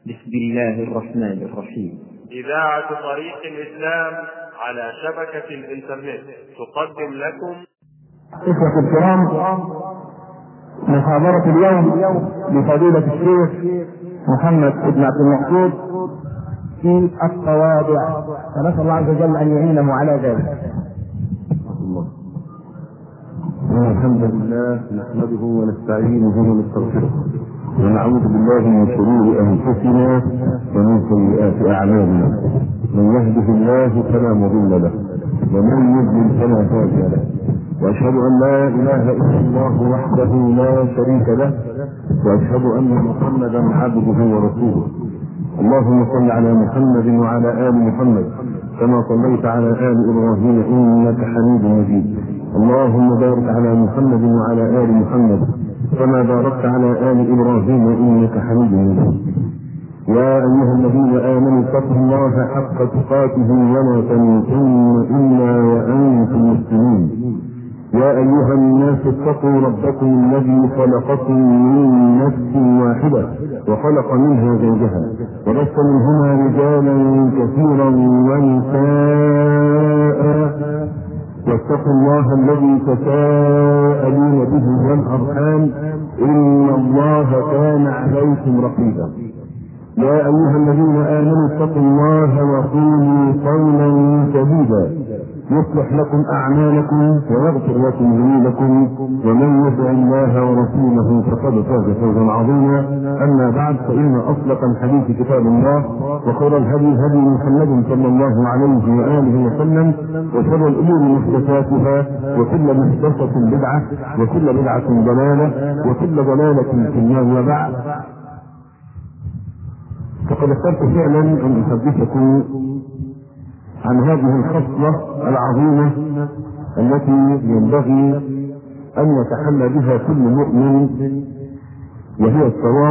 بسم الله الرحمن الرحيم. إذاعة طريق الإسلام على شبكة الإنترنت تقدم لكم إخوة الكرام، محاضرة اليوم لفضيلة الشيخ محمد بن عبد المقصود في التواضع، فنسأل الله عز وجل أن يعينه على ذلك. الحمد لله نحمده ونستعينه ونستغفره ونعوذ بالله من شرور انفسنا ومن سيئات اعمالنا. من يهده الله فلا مضل له ومن يضلل فلا هادي له، واشهد ان لا اله الا الله وحده لا شريك له، واشهد ان محمدا عبده ورسوله. اللهم صل على محمد وعلى ال محمد كما صليت على ال ابراهيم انك حميد مجيد. اللهم بارك على محمد وعلى ال محمد كما باركت على ال ابراهيم انك حميد مجيد. يا ايها الذين امنوا اتقوا الله حق تقاته ولا تموتن الا وانتم مسلمون. يا ايها الناس اتقوا ربكم الذي خلقكم من نفس واحده وخلق منها زوجها وبث منهما رجالا كثيرا ونساء، واتقوا الله الذي تساءلون به والارحام ان الله كان عليكم رقيبا. يا ايها الذين امنوا اتقوا الله وقولوا قولا سديدا يصلح لكم اعمالكم ويغفر لكم ذنوبكم، ومن يطع الله ورسوله فقد فاز فوزا عظيما. اما بعد، فان اصدق الحديث كتاب الله، وخير الهدي هدي محمد صلى الله عليه واله وسلم، وشر الامور محدثاتها، وكل محدثه بدعه، وكل بدعه ضلاله، وكل ضلاله في النار. وبعد، فقد اخترت فعلا ان احدثكم عن هذه الخصلة العظيمة التي ينبغي أن يتحلى بها كل مؤمن، وهي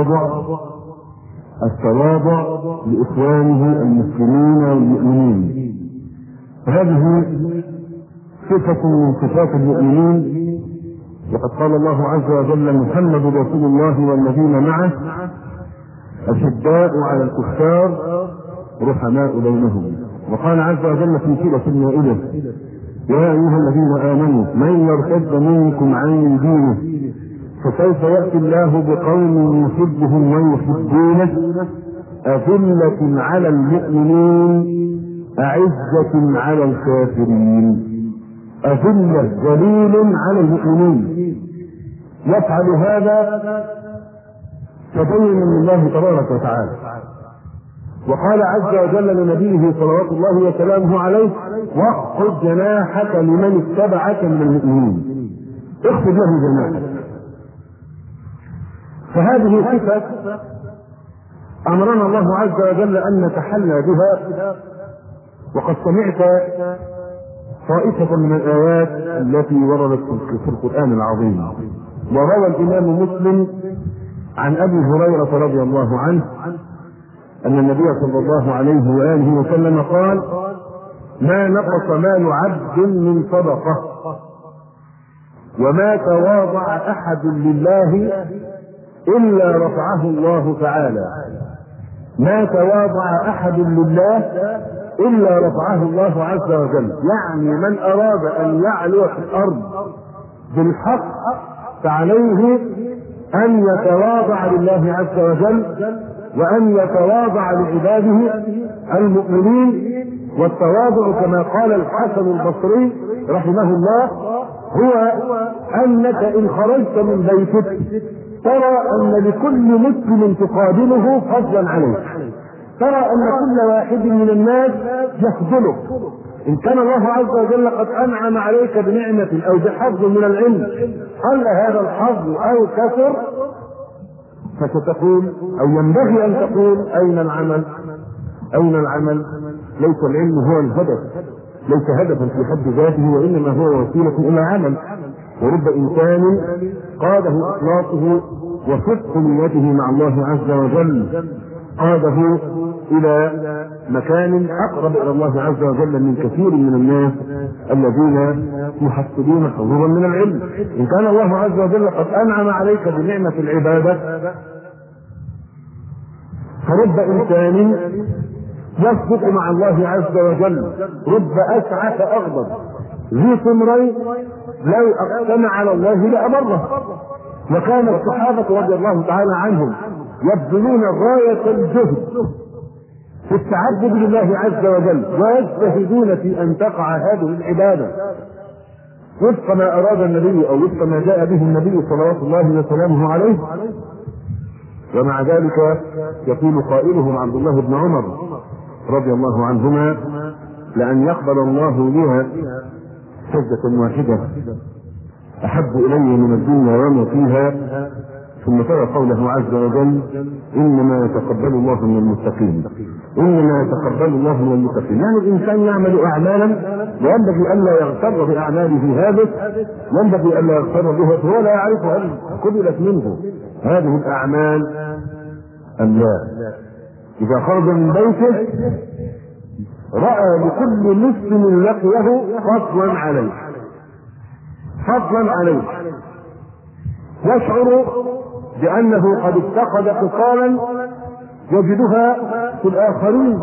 التواضع لإخوانه المسلمين والمؤمنين. هذه صفة من صفات المؤمنين، وقد قال الله عز وجل: محمد رسول الله والذين معه أشداء على الكفار رحماء بينهم. وقال عز وجل في سورة المائدة: يا أيها الذين آمنوا من يرتد منكم عن دينه فسوف يأتي الله بقوم يحبهم ويحبونه أذلة على المؤمنين أعزة على الكافرين. أذلة ذليل على المؤمنين، يفعل هذا تبين من الله تبارك وتعالى. وقال عز وجل لنبيه صلوات الله وسلامه عليه: واخفض جناحك لمن اتبعك من المؤمنين. اخفض له جناحك. فهذه صفة امرنا الله عز وجل ان نتحلى بها. وقد سمعت طائفة من الآيات التي وردت في القرآن العظيم. وروى الإمام مسلم عن أبي هريرة رضي الله عنه أن النبي صلى الله عليه وآله وسلم قال: ما نقص مال عبد من صدقة، وما تواضع أحد لله إلا رفعه الله تعالى. ما تواضع أحد لله إلا رفعه الله عز وجل. يعني من أراد أن يعلو في الأرض بالحق فعليه أن يتواضع لله عز وجل، وأن يتواضع لعباده المؤمنين. والتواضع كما قال الحسن البصري رحمه الله هو أنك إن خرجت من بيتك ترى أن لكل مسلم تقابله فضلا عليك، ترى أن كل واحد من الناس يخذلك. إن كان الله عز وجل قد أنعم عليك بنعمة أو بحظ من العلم، قل هذا الحظ أو كثر، فستقول أو ينبغي أن تقول: أين العمل؟ أين العمل؟ ليس العلم هو الهدف، ليس هدفا في حد ذاته، وإنما هو وسيلة إلى عمل. ورب إنسان قاده إخلاصه وصدق نيته مع الله عز وجل قاده إلى مكان أقرب إلى الله عز وجل من كثير من الناس الذين يحصلون حظوظا من العلم. إن كان الله عز وجل قد أنعم عليك بنعمة العبادة فرب إنسان يصدق مع الله عز وجل، رب أسعى فأغضب ذي ثمرين لو أقسم على الله لأبره. وكان الصحابة رضي الله تعالى عنهم يبذلون غاية الجهد في التعبد لله عز وجل، ويجتهدون في أن تقع هذه العبادة وفق ما أراد النبي أو وفق ما جاء به النبي صلوات الله وسلامه عليه. ومع ذلك يقول قائلهم عبد الله بن عمر رضي الله عنهما: لأن يقبل الله بها سجدة واحدة أحب إلي من الدنيا وما فيها. ثم ترى قوله عز وجل: إنما يتقبل الله من المتقين، إنما يتقبل الله من المتقين. يعني الإنسان يعمل أعمالا وينبغي ألا يغتر بأعماله هذه، ينبغي ألا يغتر بها، فهو لا يعرف هل قبلت منه هذه الأعمال أم لا. إذا خرج من بيته رأى لكل مسلم لقيه فضلا عليه، فضلا عليه، يشعر بأنه قد اتخذ خصالا يجدها في الآخرين.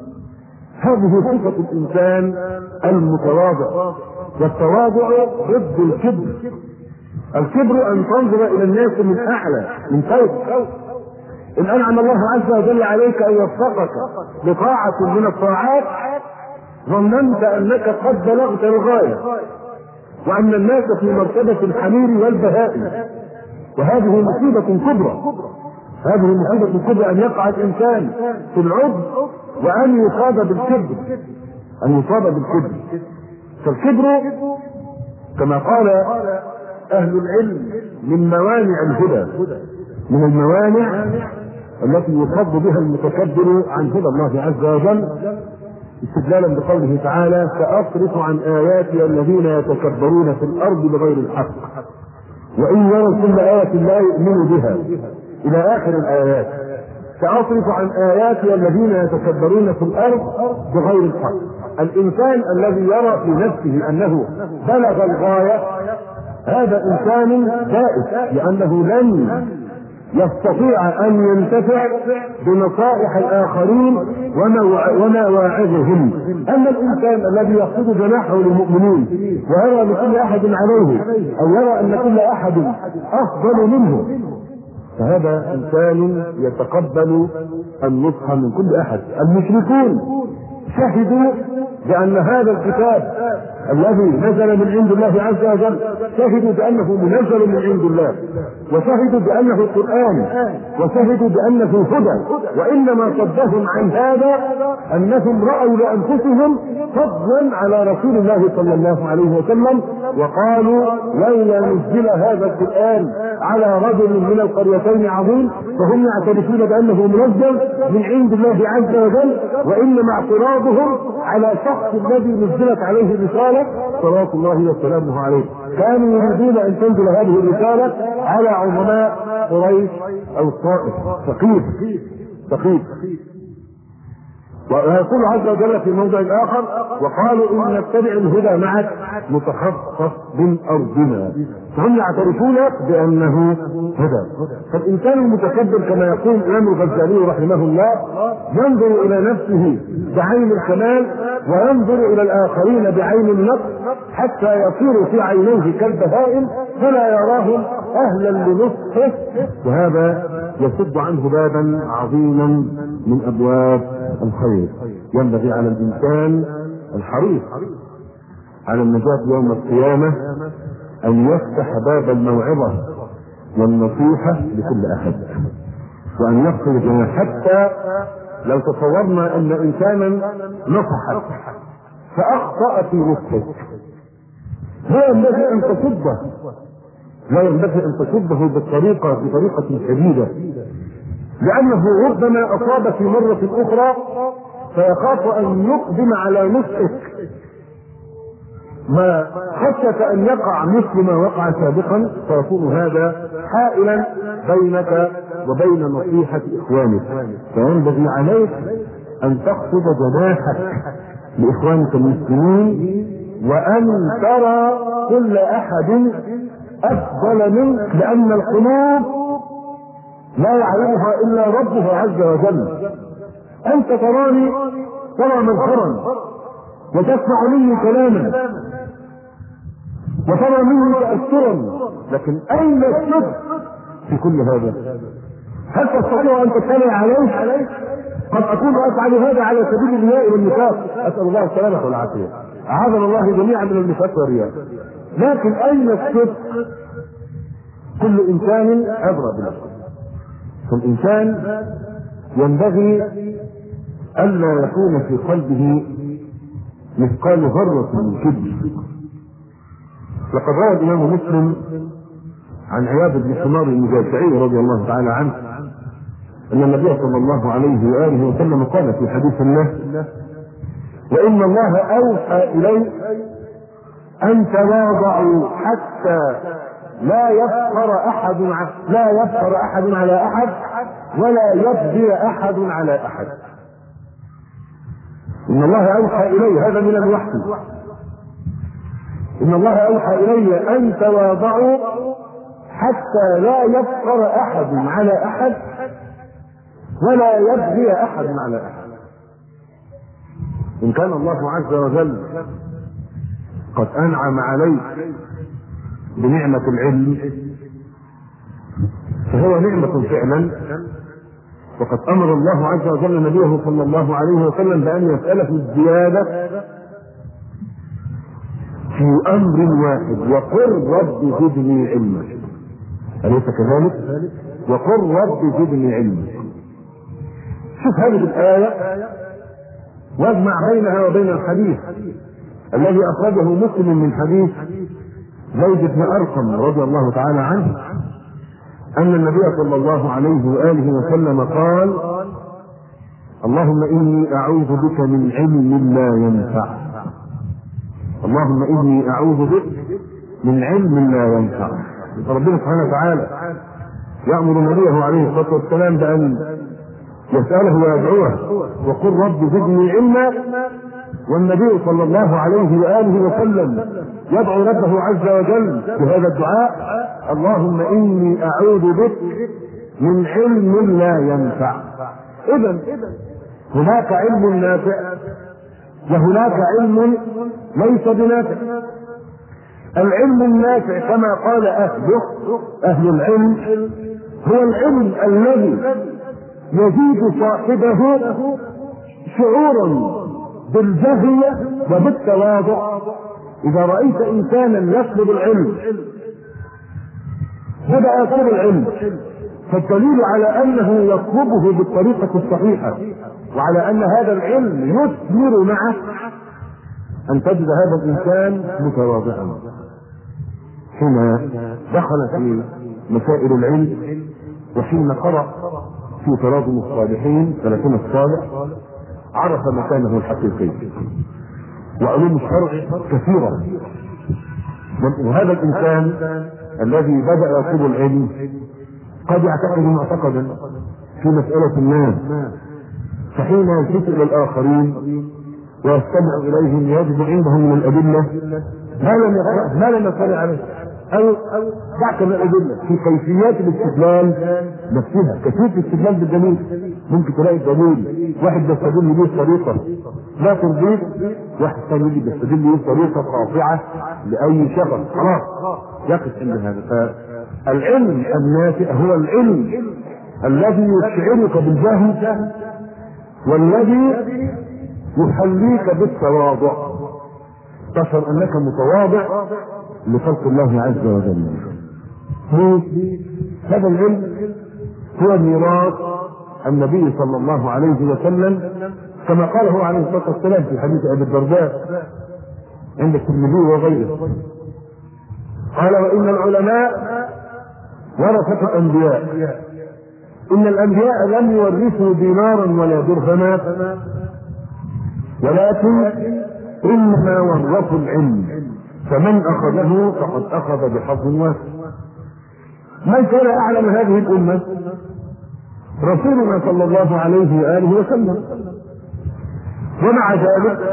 هذه صفة الإنسان المتواضع، والتواضع ضد الكبر. الكبر أن تنظر إلى الناس من أعلى، من فوق. إن أنعم الله عز وجل عليك أن يوفقك لطاعة من الطاعات ظننت أنك قد بلغت الغاية، وأن الناس في مرتبة الحمير والبهائم، وهذه مصيبة كبرى. هذه مصيبة كبرى أن يقع الإنسان في العجب وأن يصاب بالكبر، أن يصاب بالكبر. فالكبر كما قال أهل العلم من موانع الهدى، من الموانع التي يصد بها المتكبر عن هدى الله عز وجل، استدلالا بقوله تعالى: سأصرف عن آياتي الذين يتكبرون في الأرض بغير الحق وإن يروا كل آية لا يؤمنوا بها، إلى آخر الآيات. سأصرف عن آياتي الذين يتكبرون في الأرض بغير الحق. الإنسان الذي يرى في نفسه أنه بلغ الغاية هذا إنسان بائس، لأنه لن يستطيع أن ينتفع بنصائح الآخرين ومواعظهم. أما الإنسان الذي يخفض جناحه للمؤمنين ويرى لكل أحد عليه، أو يرى أن كل أحد أفضل منه، فهذا إنسان يتقبل النصح من كل أحد. المشركون شهدوا بأن هذا الكتاب الذي نزل من عند الله عز وجل، شهدوا بأنه منزل من عند الله، وشهدوا بأنه قرآن، وشهدوا بأنه هدى. وإنما صدهم عن هذا أنهم رأوا لأنفسهم فضلا على رسول الله صلى الله عليه وسلم، وقالوا: لولا نزل هذا القرآن على رجل من القريتين عظيم. فهم يعترفون بأنه منزل من عند الله عز وجل، وإنما اعتراضهم على شخص الذي نزلت عليه الرسالة صلوات الله وسلامه عليه. كانوا يريدون أن تنزل هذه الرسالة على عظماء قريش أو الطائف، ثقيف. ويقول عز وجل في موضع آخر: وقالوا إن نتبع الهدى معك نتخطف من أرضنا. فهم يعترفون بأنه هدى. فالإنسان المتكبر كما يقول الإمام الغزالي رحمه الله ينظر إلى نفسه بعين الكمال وينظر إلى الآخرين بعين النقص، حتى يصير في عينيه كالبهائم فلا يراهم أهلا لنصحه، وهذا يسد عنه بابا عظيما من أبواب الخير. ينبغي على الإنسان الحريص على النجاة يوم القيامة أن يفتح باب الموعظة والنصيحة لكل أحد، وأن يخرج حتى لو تصورنا أن إنسانا نصحك فأخطأ في نصحك، لا ينبغي أن تصده، لا ينبغي أن تصده بطريقة شديدة، لأنه ربما أصاب في مرة أخرى فيخاف أن يقدم على نصحك ما خشية أن يقع مثل ما وقع سابقا، فيكون هذا حائلا بينك وبين نصيحة إخوانك. فينبغي عليك أن تخفض جناحك لإخوانك المسلمين، وأن ترى كل أحد أفضل منك، لأن القلوب لا يعلمها الا ربها عز وجل. انت تراني ترى منظرا وتسمع مني كلاما وترى مني تأثرا، لكن اين الصدق في كل هذا؟ هل تستطيع ان تطلع عليه؟ قد اكون افعل هذا على سبيل الرياء والنفاق، اسال الله السلامه والعافيه، اعاذنا الله جميعا من النفاق والرياء. لكن اين الصدق؟ كل انسان ادرى بنفسه. فالانسان ينبغي الا يكون في قلبه مثقال ذره من كبر. لقد روى الامام مسلم عن عياض بن حمار المجاشعي رضي الله تعالى عنه ان النبي صلى الله عليه واله وسلم قال في حديث له: وان الله اوحى الي ان تواضعوا حتى لا يفخر احد على احد ولا يبغي احد على احد. ان الله اوحى الي، هذا من الوحي، ان الله اوحى الي ان تواضعوا حتى لا يفخر احد على احد ولا يبغي احد على احد. ان كان الله عز وجل قد انعم عليك بنعمة العلم فهو نعمة فعلا، وقد امر الله عز وجل نبيه صلى الله عليه وسلم بان يسأله الزيادة في امر واحد: وقل رب زدني علما. أليس كذلك؟ وقل رب زدني علما. شوف هذه الآية واجمع بينها وبين الحديث الذي أخرجه مسلم من حديث زيد بن أرقم رضي الله تعالى عنه أن النبي صلى الله عليه وآله وسلم قال: اللهم إني أعوذ بك من علم لا ينفع. اللهم إني أعوذ بك من علم لا ينفع. ربنا سبحانه وتعالى يأمر نبيه عليه الصلاة والسلام بأن يسأله ويدعوه: وقل رب زدني علما. والنبي صلى الله عليه وآله وسلم يدعو ربه عز وجل بهذا الدعاء: اللهم إني أعوذ بك من علم لا ينفع. إذن هناك علم نافع وهناك علم ليس بنافع. العلم النافع كما قال أهل العلم هو العلم الذي يزيد صاحبه شعورا بالجهل وبالتواضع. إذا رأيت إنسانا يطلب العلم بدأ يطلب العلم فالدليل على أنه يطلبه بالطريقة الصحيحة وعلى أن هذا العلم يثمر معه أن تجد هذا الإنسان متواضعا. حين دخل في مسائل العلم وحين قرأ في تراجم الصالحين 30 الصالح عرف مكانه الحقيقي. وعلوم الشرع كثيرة، وهذا الإنسان الذي بدأ يطلب العلم قد يعتقد معتقدا في مسألة ما، فحين يلتفت إلى الآخرين ويستمع إليهم يجد عندهم من الأدلة ما لم يطلع عليه، أو دعك من الأدلة في كيفيات الاستدلال نفسها. كيفية الاستدلال بالدليل ممكن تلاقي الدليل واحد بيستدل به بطريقة لا ترضيك، واحد ثاني بيستدل به بطريقة قاطعة لأي شخص، خلاص يقف عند هذا. فالعلم النافع هو العلم الذي يشعرك بالجهل والذي يخليك بالتواضع، تشعر أنك متواضع لخلق الله عز وجل. هذا العلم هو ميراث النبي صلى الله عليه وسلم كما قاله عليه الصلاة والسلام في حديث أبي الدرداء عند الترمذي وغيره، قال: وإن العلماء ورثة الأنبياء، إن الأنبياء لم يورثوا دينارا ولا درهما ولكن إنما ورثوا العلم، فمن أخذه فقد أخذ بحظ واسع. من كان أعلم هذه الأمة؟ رسولنا صلى الله عليه وآله وسلم. ومع ذلك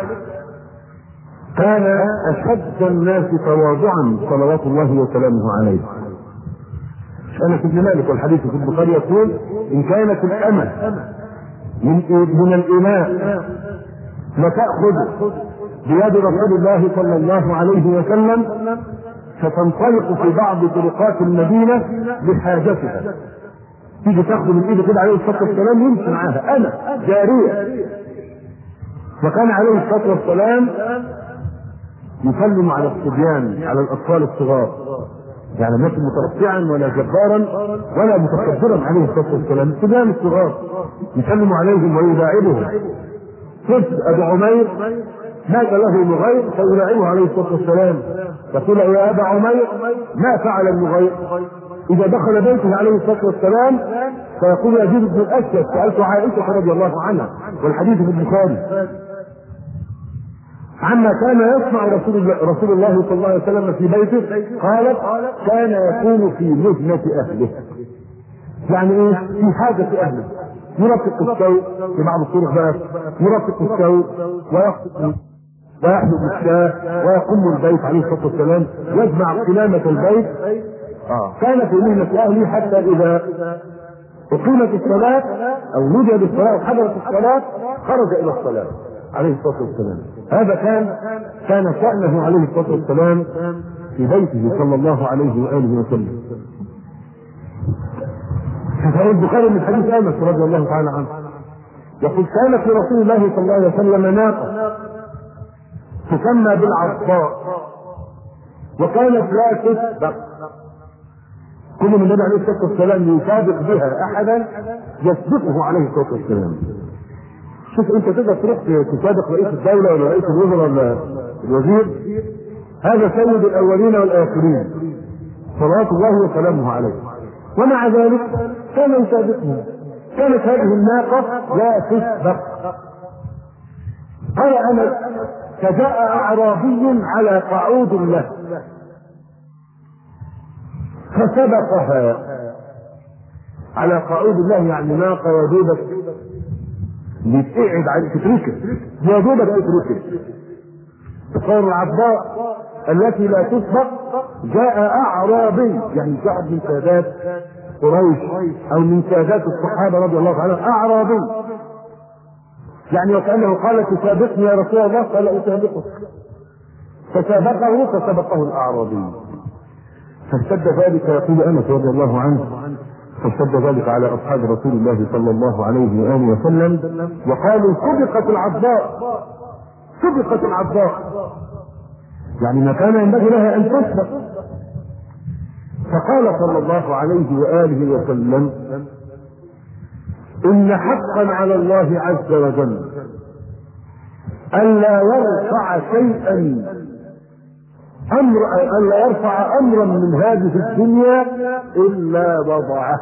كان أشد الناس تواضعا صلوات الله وسلامه عليه. أنس بن مالك، والحديث في البخاري يقول: إن كانت الأمة من الإماء لتأخذ بيد رسول الله صلى الله عليه وسلم فتنطلق في بعض طرقات المدينة لحاجتها، تيجي تاخذ من ايده كده عليه الصلاه والسلام يمشي معاها، انا جاريه. وكان عليه الصلاه والسلام يسلم على الصبيان، على الاطفال الصغار، يعني ليس مترفعا ولا جبارا ولا متكبرا عليه الصلاه والسلام، الصبيان الصغار يسلم عليهم ويداعبهم. شفت ابو عمير مات له نغير فيداعبه عليه الصلاه والسلام، يقول: يا ابا عمير ما فعل النغير؟ إذا دخل بيته عليه الصلاة والسلام فيقول: يزيد بن الأسود سألت عائشة رضي الله عنها، والحديث في البخاري، عما كان يصنع رسول الله صلى الله عليه وسلم في بيته، قالت: كان يكون في مهنة أهله. يعني إيه؟ في حاجة أهله، يرفق السوء في بعض الطرق بقى، يرفق السوء ويحلب الشاة ويقوم البيت عليه الصلاة والسلام، يجمع قلامة البيت. كان في مهنة أهله حتى إذا أقيمت الصلاة أو نودي بالصلاة وحضرت الصلاة خرج إلى الصلاة عليه الصلاة والسلام. هذا كان شأنه عليه الصلاة والسلام في بيته صلى الله عليه وآله وسلم. فهو البخاري من حديث أنس رضي الله تعالى عنه يقول: كان في رسول الله صلى الله عليه وسلم ناقة تسمى بالعصفاء، وكانت لا تسبق، كل من النبي عليه الصلاه والسلام يسابق بها احدا يسبقه عليه الصلاه والسلام. شوف انت تقدر تروح تسابق رئيس الدوله ولا رئيس الوزراء ولا الوزير، هذا سيد الاولين والاخرين صلوات الله وسلامه عليه، ومع ذلك كان يسابقه. كانت هذه الناقه لا تسبق. قال انس: فجاء اعرابي على قعود له فسبقها على قعود الله، يعني ناقه يا دوبك بتقعد على تتركه، يا دوبك تتركه. قال العضاء التي لا تسبق: جاء اعرابي، يعني شعب من سادات قريش او من سادات الصحابه رضي الله عنهم، اعرابي، يعني وكانه قال: تسابقني يا رسول الله؟ قال: اسابقك. فسبقه الاعرابي، فاشتد ذلك، يقول انس رضي الله عنه، فاشتد ذلك على اصحاب رسول الله صلى الله عليه واله وسلم، وقالوا: سبقت العضاء، سبقت العضاء، يعني ما كان ينبغي لها ان تسبق. فقال صلى الله عليه واله وسلم: ان حقا على الله عز وجل الا يرفع شيئا ألا يرفع أمرا من هذه الدنيا إلا وضعه.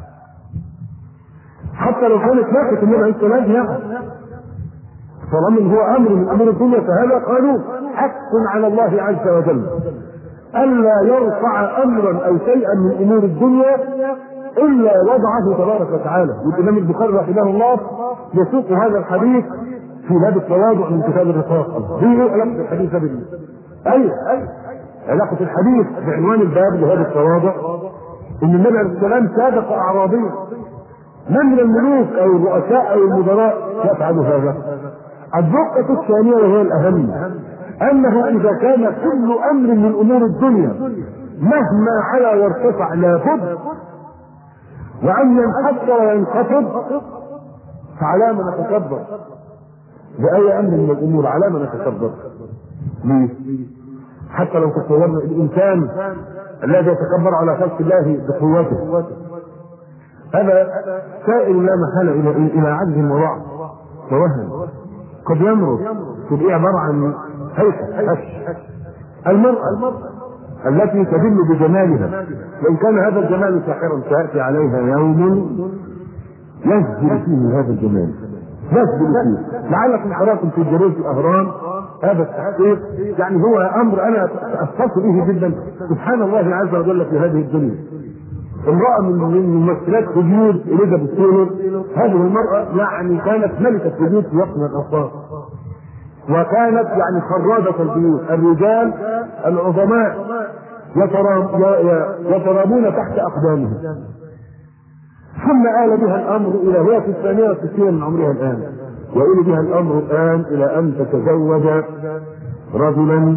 حتى لو كانت ناقة النبي عليه السلام يعني، طالما هو أمر من أمور الدنيا فهذا قانون حق على الله عز وجل ألا يرفع أمرا أو شيئا من أمور الدنيا إلا وضعه تبارك وتعالى. والإمام البخاري رحمه الله يسوق هذا الحديث في باب التواضع من كتاب الرقاق. دي علاقة الحديث بالله. أيوة علاقة الحديث بعنوان الباب لهذا التواضع إن النبي عليه السلام سابق أعرابيا. من الملوك أو الرؤساء أو المدراء يفعل هذا؟ النقطة الثانية وهي الأهم أنه إذا كان كل أمر من أمور الدنيا مهما علا وارتفع لابد وأن ينحسر وينخفض، فعلى ما نتكبر بأي أمر من الأمور، على ما نتكبر. ليه؟ حتى لو تصورنا الإنسان الذي يتكبر على خلق الله بقوته، هذا سائل لا محالة إلى عجز وضعف ووهن، قد يمرض، تبقى عبارة عن هش. المرأة التي تدل بجمالها، وإن كان هذا الجمال ساحرا سيأتي عليها يوم يسجل فيه هذا الجمال، يسجل فيه. لعلكم قرأتم في جريدة الأهرام هذا التحقيق، يعني هو أمر أنا أختص به جدا. سبحان الله عز وجل في هذه الدنيا، امرأة من ممثلات هوليوود إليزابيث تايلور، هذه المرأة يعني كانت ملكة هوليوود في وقت من الأوقات، وكانت يعني خرابة البيوت. الرجال العظماء يترامون تحت أقدامهم. ثم آل بها الأمر إلى هي في 68 من عمرها الآن، وإلى بها الأمر الآن إلى أن تتزوج رجلا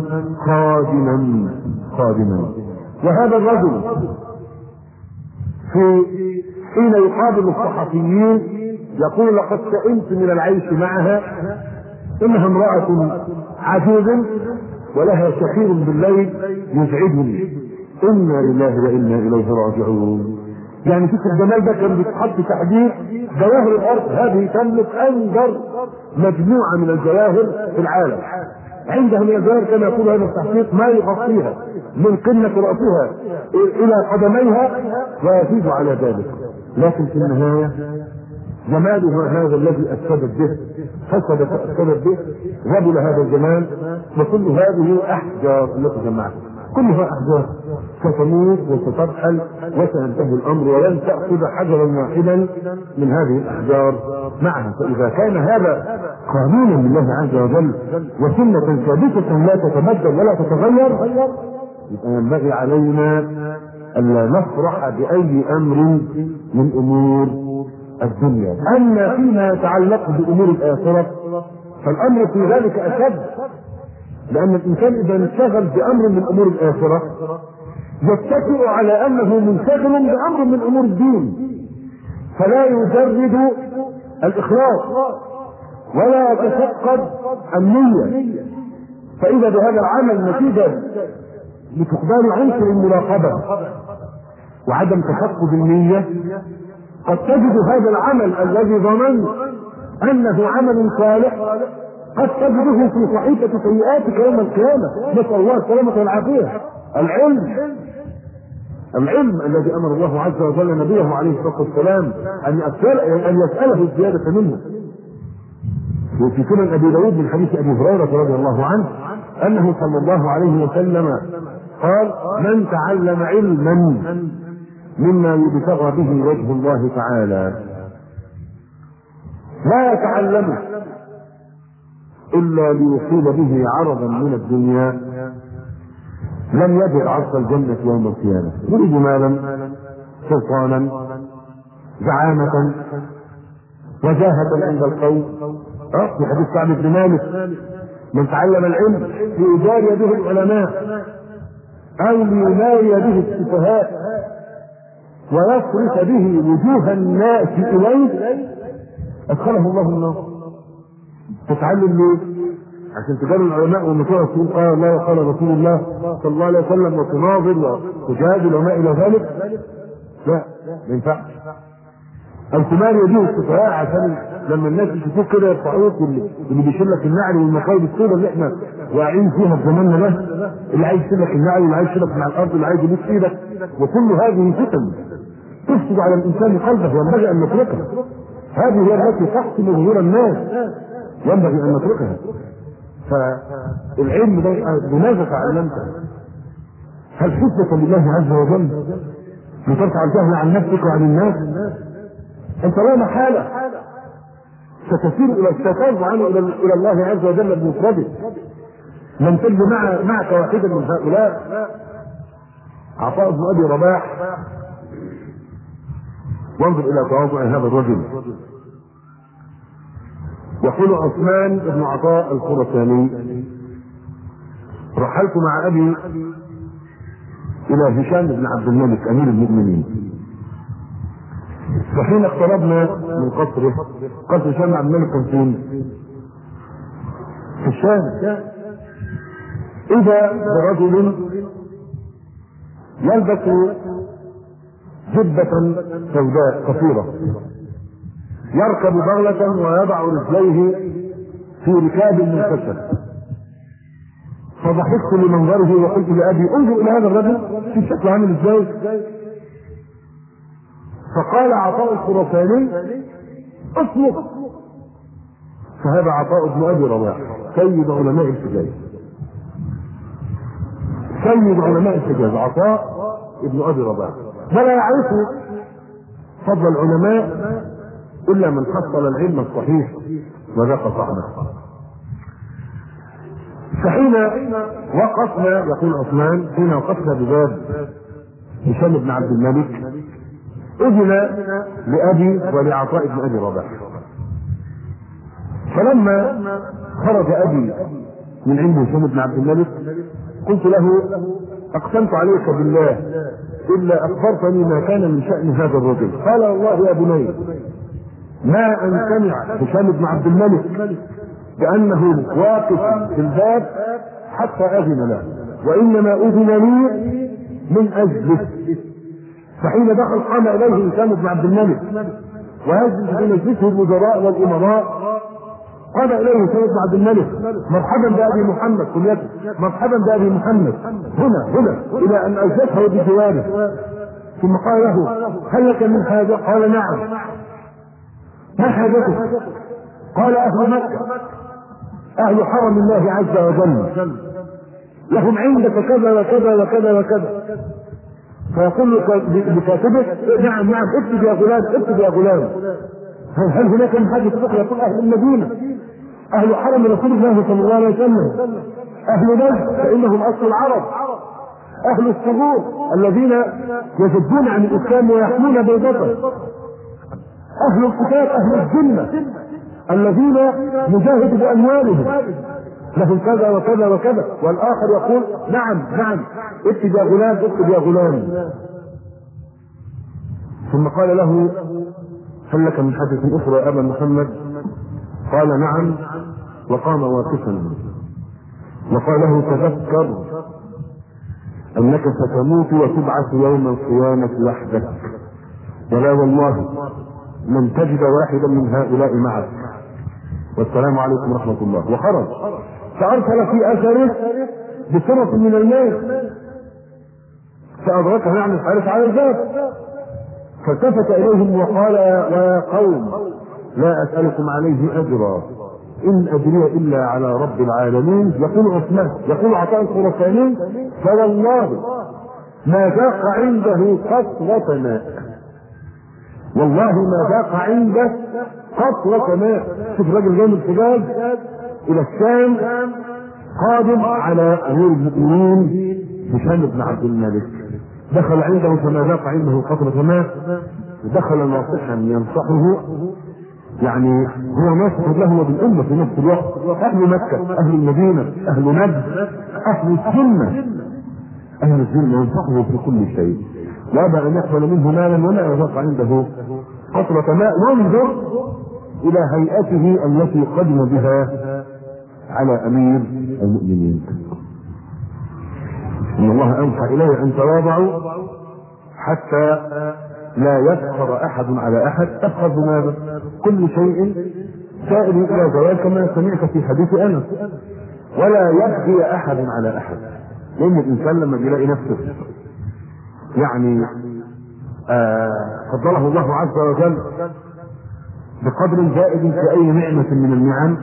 خادما. وهذا الرجل حين يقابل الصحفيين يقول: لقد سئمت من العيش معها، إنها امرأة عجوز ولها شخير بالليل يزعجني، إنا لله وإنا إليه راجعون. يعني فكر الجمال ده كان بيتحط تحديد جواهر الأرض، هذه تملك أنجر مجموعة من الجواهر في العالم. عندها من الجواهر كما يقول هذا التحقيق ما يغطيها من قمة رأسها إلى قدميها ويزيد على ذلك. لكن في النهاية جمالها هذا الذي أفسدت به غبل هذا الجمال. وكل هذه أحجار التي جمعها كلها أحجار ستموت وسترحل وسينتهي الأمر ولن تأخذ حجرا واحدا من هذه الأحجار معها. فإذا كان هذا قانونا لله عز وجل وسنة ثابتة لا تتبدل ولا تتغير، يبقى ينبغي علينا ألا نفرح بأي أمر من أمور الدنيا. أما فيما يتعلق بأمور الآخرة فالأمر في ذلك أشد، لأن الإنسان إذا انشغل بأمر من أمور الآخرة يتكئ على أنه منشغل بأمر من أمور الدين، فلا يجرد الإخلاص ولا يتفقد النية. فإذا بهذا العمل نتيجة لفقدان عنصر المراقبة وعدم تفقد النية، قد تجد هذا العمل الذي ظننت أنه عمل صالح قد تجده في صحيفة سيئاتك يوم القيامة، نسأل الله السلامة والعافية. العلم الذي أمر الله عز وجل نبيه عليه الصلاة والسلام أن يسأله الزيادة منه. وفي سنن أبي داود من حديث أبي هريرة رضي الله عنه أنه صلى الله عليه وسلم قال: من تعلم علما مما يبتغى به وجه الله تعالى لا يتعلمه إلا ليصيب به عرضا من الدنيا لم يجد عرض الجنة يوم القيامة. يريد مالا، سلطانا، زعامة، وجاهة عند القوم. في حديث كعب بن مالك: من تعلم العلم ليجاري به العلماء أو ليناري به السفهاء ويصرف به وجوه الناس إليه أدخله الله النار. تتعلم ليه؟ عشان تجاري العلماء والنصارى تقول قال الله وقال رسول الله صلى الله عليه وسلم وتناظر وتجادل وما إلى ذلك؟ لا، ما ينفعش. أو تماري به السفهاء عشان لما الناس يشوفوك كده يرفعوك، اللي بيشيل لك النعل والمقايد السوداء اللي احنا واقعين فيها في زماننا ده، اللي عايز يشيل لك النعل واللي عايز يشيلك مع الارض اللي عايز يبوس ايدك، وكل هذه فتن تفسد على الانسان قلبه ينبغي ان نتركها. هذه هي التي تحكم ظهور الناس، ينبغي ان نتركها. فالعلم ده لماذا تعلمته؟ هل حسبك لله عز وجل لترفع الجهل عن نفسك وعن الناس؟ انت لا محالة ستسير عنه الى الله عز وجل بمفرده. من تجد معك واحدا من هؤلاء. عطاء بن ابي رباح، وانظر الى تواضع هذا الرجل. يقول عثمان بن عطاء الخرساني: رحلت مع ابي الى هشام بن عبد الملك امير المؤمنين، وحين اقتربنا من قصره، قصر هشام بن عبد الملك كان فين؟ في الشام. اذا برجل يلبس جبة سوداء قصيرة يركب بغلة ويضع رجليه في ركاب من خشب، فضحكت لمنظره وقلت لأبي: انظر إلى هذا الرجل في شكله عامل ازاي؟ فقال عطاء الخرساني: اصمت. فهذا عطاء بن ابي رباح سيد علماء الحجاز، عطاء ابن ابي رباح، ولا يعرف فضل العلماء الا من حصل العلم الصحيح وذاق طعمه. فحين وقفنا، يقول عثمان، حين وقفنا بباب هشام بن عبد الملك اذن لابي ولعطاء بن ابي رباح. فلما خرج ابي من عند هشام بن عبد الملك قلت له: اقسمت عليك بالله الا اخبرتني ما كان من شأن هذا الرجل. قال: والله يا بني ما ان سمع هشام بن عبد الملك بانه واقف في الباب حتى اذن له، وانما اذن لي من اجله. فحين دخل قام اليه هشام بن عبد الملك ويجلس في مجلسه الوزراء والامراء، قام اليه هشام بن عبد الملك: مرحبا بابي محمد، كنيته مرحبا بابي محمد، هنا الى ان اجلسه بجواره. ثم قال له: هل لك من حاجه؟ قال: نعم. ما حاجتك؟ قال: اهل مكه، اهل حرم الله عز وجل، لهم عندك كذا وكذا وكذا وكذا. فيقول لكاتبه: نعم اكتب يا غلام، اكتب يا غلام. هل هناك من حاجه اخرى؟ يقول: اهل المدينه، اهل حرم رسول الله صلى الله عليه وسلم، اهل نجد فانهم اصل العرب، اهل الصبور الذين يجدون عن الاسلام ويحمون بيضته، اهل القتال، اهل الذمه الذين نجاهد باموالهم، لهم كذا وكذا وكذا. والاخر يقول: نعم اكتب يا غلام، اكتب يا غلام. ثم قال له: هل لك من حاجة اخرى يا ابا محمد؟ قال: نعم. وقام واقفا وقال له: تذكر انك ستموت وتبعث يوم القيامة وحدك، ولا والله لن تجد واحدا من هؤلاء معك، والسلام عليكم ورحمة الله. وخرج فارسل في اثره بسرة من الماء فادركه يعني الحارس على الباب، فالتفت اليهم وقال: يا قوم لا اسألكم عليه اجرا، ان اجري الا على رب العالمين. يقول عثمان، يقول عطاء الخراساني: فوالله ما ذاق عنده قطرة ماء، والله ما ذاق عنده قطرة ماء. شوف راجل جاي من الحجاز الى الشام قادم على امير المؤمنين هشام بن عبد الملك، دخل عنده فما ذاق عنده قطرة ماء، ودخل ناصحا ينصحه، يعني هو ناصح له وبالأمة في نفس الوقت. أهل مكة، أهل المدينة، أهل نجد، أهل الذمة ينصحه في كل شيء، لا بأس أن يقبل منه مالا ولا يذاق عنده قطرة ماء. وانظر إلى هيئته التي قدم بها على أمير المؤمنين. إن الله أوحى إليه أن تواضعوا حتى لا يفخر أحد على أحد. تفخر بماذا؟ كل شيء سائر إلى زوال كما سمعت في حديث أنس، ولا يبغي أحد على أحد. لأن الإنسان لما بيلاقي نفسه يعني فضله الله عز وجل بقدر زائد في أي نعمة من النعم،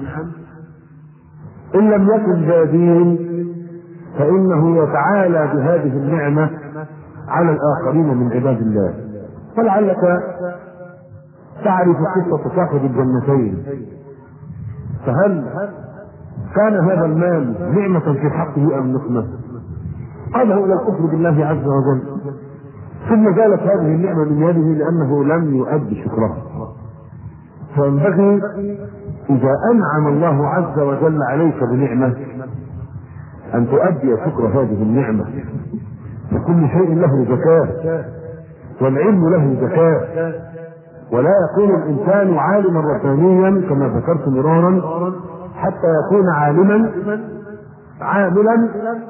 إن لم يكن زادين فإنه يتعالى بهذه النعمة على الآخرين من عباد الله. فلعلك تعرف قصة صاحب الجنتين، فهل كان هذا المال نعمة في حقه أم نقمة؟ قاده إلى الكفر بالله عز وجل، ثم زالت هذه النعمة من يده لأنه لم يؤدي شكرها. فينبغي إذا أنعم الله عز وجل عليك بنعمة أن تؤدي شكر هذه النعمة. فكل شيء له زكاة، والعلم له زكاة، ولا يكون الإنسان عالما ربانيا كما ذكرت مرارا حتى يكون عالما عاملا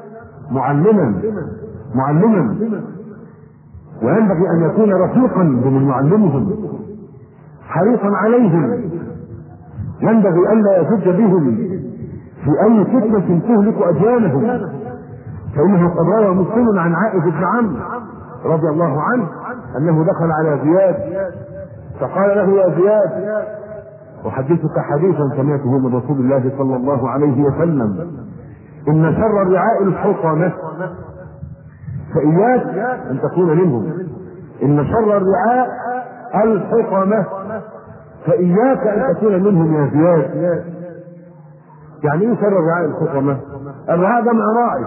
معلما، وينبغي أن يكون رفيقا بمن يعلمهم، حريصا عليهم، ينبغي ألا يفج بهم في أي فتنة تهلك أديانهم. فإنه قد روى مسلم عن عائذ بن عمرو رضي الله عنه أنه دخل على زياد فقال له: يا زياد، أحدثك حديثا سمعته من رسول الله صلى الله عليه وسلم: إن شر الرعاء الحطمة، فإياك أن تكون منهم. إن شر الرعاء الحطمة، فإياك أن تكون منهم يا زياد. يعني ايه شر الرعاء الحطمة؟ الرعاء ده مع راعي،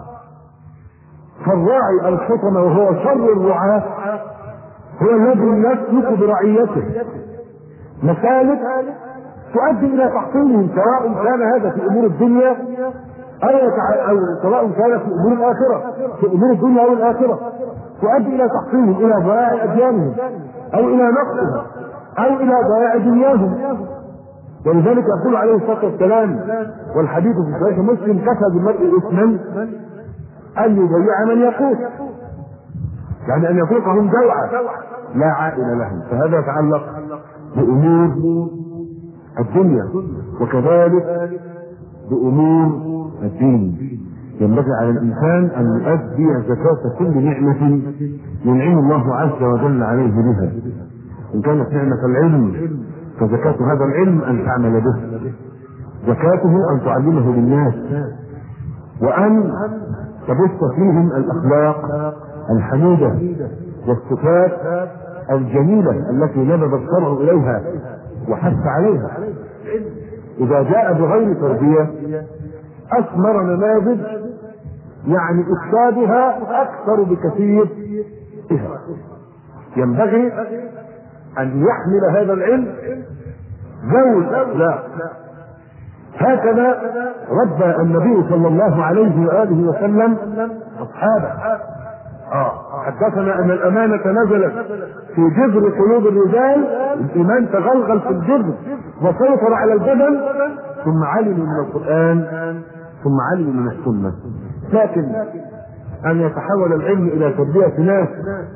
فالراعي الحطمة وهو شر الرعاة هو الذي يسلك برعيته مسالك تؤدي الى تحصيلهم، سواء كان هذا في امور الدنيا او سواء كان في امور الاخره، في امور الدنيا او الاخره، تؤدي الى تحصيلهم، الى ضياع اديانهم او الى نقصها او الى ضياع دنياهم. ولذلك يقول عليه الصلاه والسلام والحديث في صحيح مسلم: كفى بالمرء اثما ان يضيع من يقوت، يعني ان يفوقهم جوعا لا عائل لهم. فهذا يتعلق بامور الدنيا وكذلك بامور الدين. ينبغي على الانسان ان يؤدي زكاة كل نعمة ينعم الله عز وجل عليه بها. ان كانت نعمة العلم فزكاة هذا العلم ان تعمل به، زكاته ان تعلمه للناس، وان تبث فيهم الاخلاق الحميدة والصفات الجميلة التي نبذ الشرع اليها وحث عليها. اذا جاء بغير تربية اثمر نماذج يعني افسادها اكثر بكثير بها. ينبغي ان يحمل هذا العلم ذوي الاخلاق. هكذا ربى النبي صلى الله عليه واله وسلم اصحابه. حدثنا ان الامانة نزلت في جذر قلوب الرجال، الايمان تغلغل في الجذر وسيطر على البدن، ثم علموا من القرآن ثم علموا من السنة. لكن ان يتحول العلم الى تربية ناس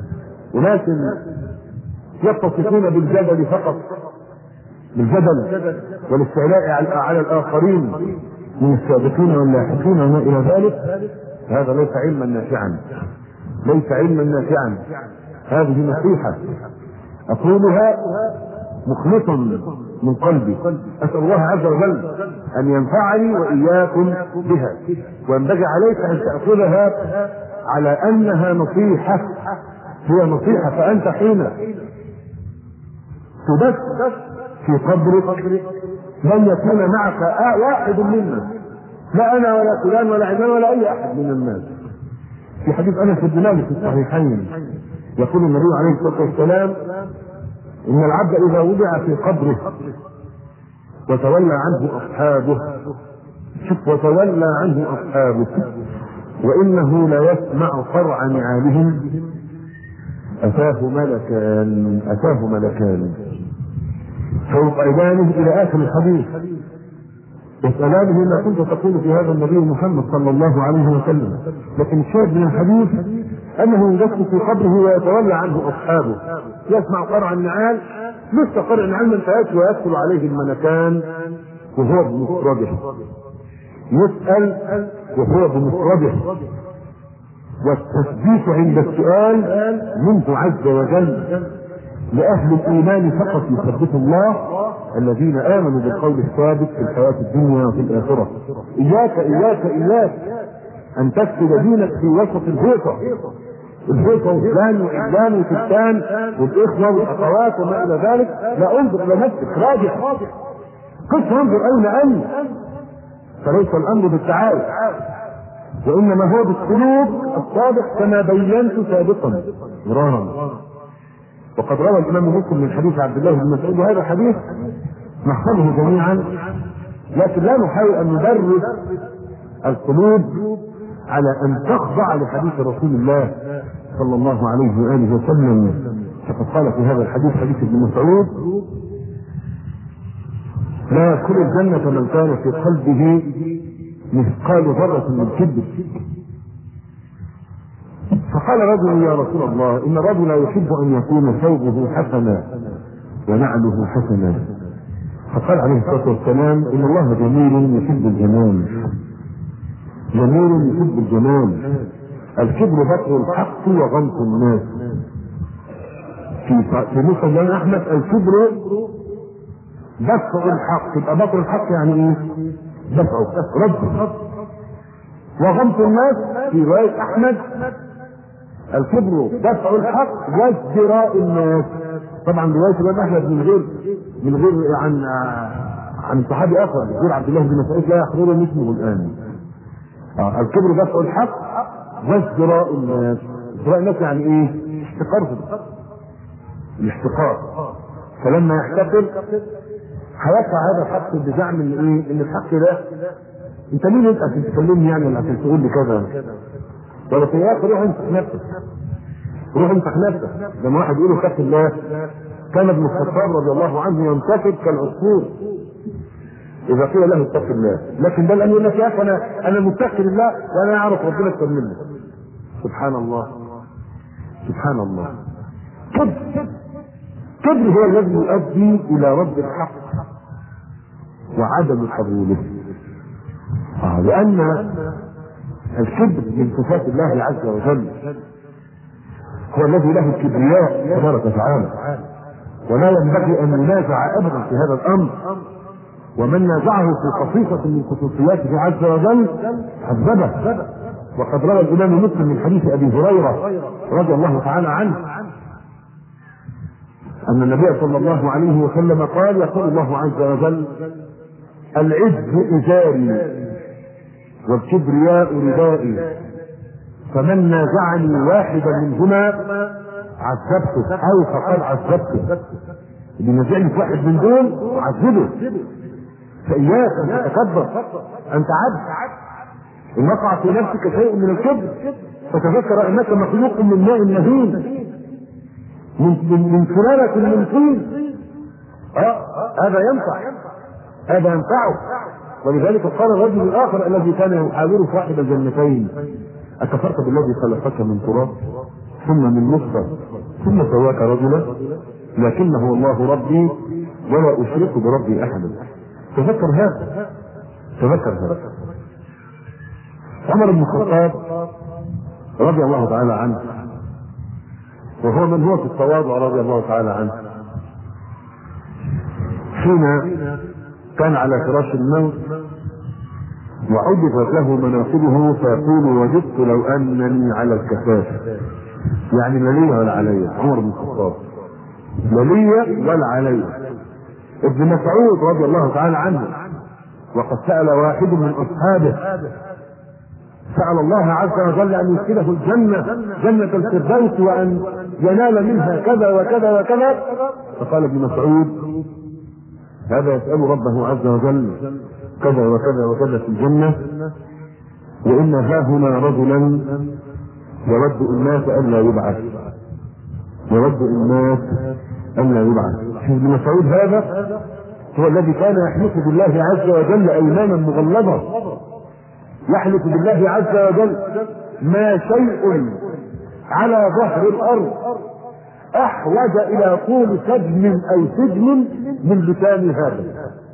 يتصفون بالجدل فقط، بالجدل والاستعلاء على الاخرين من السابقين واللاحقين وما الى ذلك، هذا ليس علما نافعا، ليس علما نافعا. هذه نصيحة أقولها مخلصا من قلبي، أسأل الله عز وجل أن ينفعني وإياكم بها. وينبغي عليك أن تأخذها على أنها نصيحة، هي نصيحة. فأنت حين تبث في قبرك لن يكون معك واحد منا، لا أنا ولا فلان ولا علان ولا أي أحد من الناس. في حديث انس بن مالك في الصحيحين يقول النبي عليه الصلاه والسلام: ان العبد اذا وضع في قبره وتولى عنه اصحابه، شوف، وتولى عنه اصحابه، وانه لا يسمع قرع نعالهم، اتاه ملكان فوق ايدانه الى اخر الحديث، يسألانه ما كنت تقول في هذا النبي محمد صلى الله عليه وسلم. لكن الشاهد من الحديث انه يجلس في قبره ويتولى عنه اصحابه، يسمع قرع النعال، لسه قرع النعال من فات ويدخل عليه الملكان وهو بمفرده، يسأل وهو بمفرده. والتثبيت عند السؤال منه عز وجل لأهل الإيمان فقط يثبت الله الذين آمنوا بالقول الثابت في الحياة الدنيا وفي الآخرة. إياك إياك إياك أن تفسد دينك في وسط الهيصة وفلان وإعلان وتبتان والإخوة والأخوات وما إلى ذلك. لا، انظر إلى نفسك، راجع، قف انظر أين أنت. فليس الأمر بالتعالي، وإنما هو بالسلوك الصادق كما بينت سابقا مرارا. وقد روى الامام مسلم من حديث عبد الله بن مسعود، وهذا الحديث نحفظه جميعا، لكن لا نحاول ان ندرس القلوب على ان تخضع لحديث رسول الله صلى الله عليه واله وسلم. فقد قال في هذا الحديث، حديث ابن مسعود: لا يدخل الجنة من كان في قلبه مثقال ذرة من كبر. فقال رجل: يا رسول الله، ان الرجل يحب ان يكون ثوبه حسنا ونعله حسنا. فقال عليه الصلاه والسلام: ان الله جميل يحب الجمال، جميل يحب الجمال. الكبر بطر الحق وغمط الناس. في مسند الامام احمد: الكبر بطر الحق. يبقى بطر الحق يعني ايه؟ دفعه، رده. وغمط الناس في روايه احمد: الكبر دفع الحق وازدراء الناس. طبعا روايه الامام احمد من غير عن صحابي اخر يقول عبد الله بن مسعود لا يحضرني اسمه الان. الكبر دفع الحق وازدراء الناس. ازدراء الناس يعني ايه؟ احتقار. الاحتقار. فلما يحتقر هيدفع هذا الحق بزعم ان ايه؟ ان الحق ده انت مين انت عشان تكلمني يعني ولا عشان تقول لي كذا؟ ولا في الاخر روح امسك نفسك. روح امسك نفسك. لما واحد يقول له خاف الله كان ابن الخطاب رضي الله عنه ينتفض كالعصفور اذا قيل له اتق الله، لكن ده الان يقول لك يا اخي انا متقي لله وانا اعرف ربنا اكثر منه. سبحان الله سبحان الله. كبر هو الذي يؤدي الى رد الحق وعدم قبوله. لان الكبر من صفات الله عز وجل، هو الذي له الكبرياء تبارك وتعالى، ولا ينبغي ان ننازع ابدا في هذا الامر، ومن نازعه في خصيصه من خصوصياته عز وجل عذبه. وقد روى الامام مسلم من حديث ابي هريره رضي الله تعالى عنه ان النبي صلى الله عليه وسلم قال: يقول الله عز وجل: العز ازاري والكبرياء ردائي، فمن نازعني واحدا منهما عذبته، او فقد عذبته. اللي نازعني في واحد من دول عذبه. فاياك ان تتكبر، انت عبد. ان وقع في نفسك شيء من الكبر فتذكر انك مخلوق من ماء مهين، من سلالة من طين. هذا ينفعه. ولذلك قال الرجل الاخر الذي كان يحاور صاحب الجنتين: اكفرت بالذي خلقك من تراب ثم من نطفه ثم سواك رجلا، لكنه الله ربي ولا اشرك بربي احدا. تذكر هذا. عمر بن الخطاب رضي الله تعالى عنه، وهو من هو في التواضع رضي الله تعالى عنه، حين كان على فراش الموت وعدت له مناصبه فيقول: وجدت لو انني على الكفاف. يعني لا لي ولا علي. عمر بن الخطاب لا لي ولا علي. ابن مسعود رضي الله تعالى عنه، وقد سأل واحد من اصحابه، سأل الله عز وجل ان يدخله الجنة، جنة الفردوس، وان ينال منها كذا وكذا وكذا. فقال ابن مسعود: هذا يسأل ربه عز وجل كذا وكذا وكذا في الجنة، وإن ها هنا رجلا يود الناس ألا يبعث. ابن مسعود هذا هو الذي كان يحلف بالله عز وجل أيمانا مغلظة، يحلف بالله عز وجل: ما شيء على ظهر الأرض احوج الى طول سجن او سجن من لسان هذا.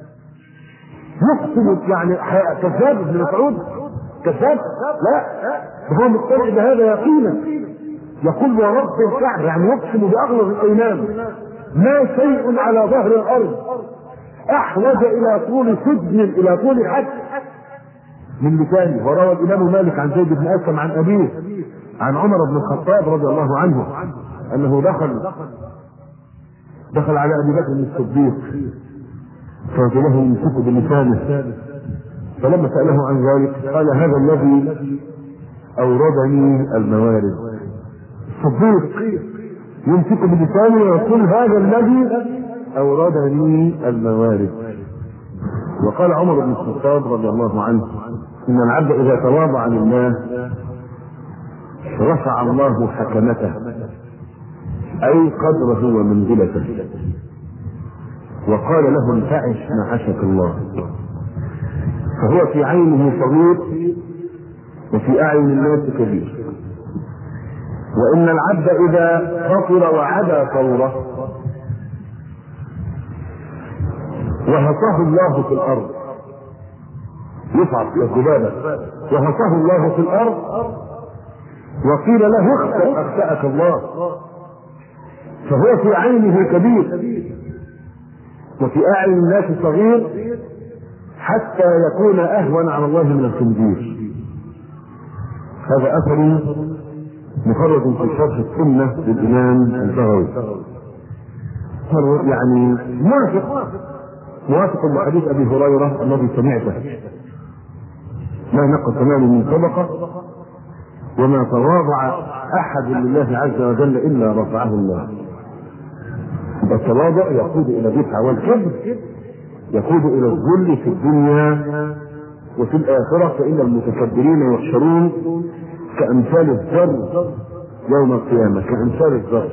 يقسم يعني كذاب ابن مسعود؟ كذاب؟ لا، هو مقتنع بهذا يقينا. يقول: ورب الكعبة، يعني يقسم باغلظ الايمان: ما شيء على ظهر الارض احوج الى طول سجن، الى طول حد من لسانه. وروى الامام مالك عن زيد بن اسلم عن ابيه عن عمر بن الخطاب رضي الله عنه انه دخل على ابي بكر الصديق فوجده يمسك بلسانه، فلما سأله عن ذلك قال: هذا الذي اوردني الموارد. الصديق يمسك بلسانه ويقول: هذا الذي اوردني الموارد. وقال عمر بن الخطاب رضي الله عنه: ان العبد اذا تواضع لله رفع الله حكمته، اي قدره ومنزلته، وقال له: انتعش نعشك الله. فهو في عينه صغير وفي اعين الناس كبير. وان العبد اذا فطر وعدا ثوره وهصاه الله في الارض، يصعد كالذبابه، وهصاه الله في الارض وقيل له: اخسأك الله، فهو في عينه كبير وفي اعين الناس صغير، حتى يكون اهون على الله من الخنزير. هذا اثر مخرج في شرح السنه للامام البغوي. يعني منافق موافق لحديث ابي هريره الذي سمعته: ما نقص مال من صدقه وما تواضع احد لله عز وجل الا رفعه الله. التواضع يقود الى الرفعه، والكبر يقود الى الذل في الدنيا وفي الاخره، فان المتكبرين يحشرون كامثال الذر يوم القيامه، كامثال الذر.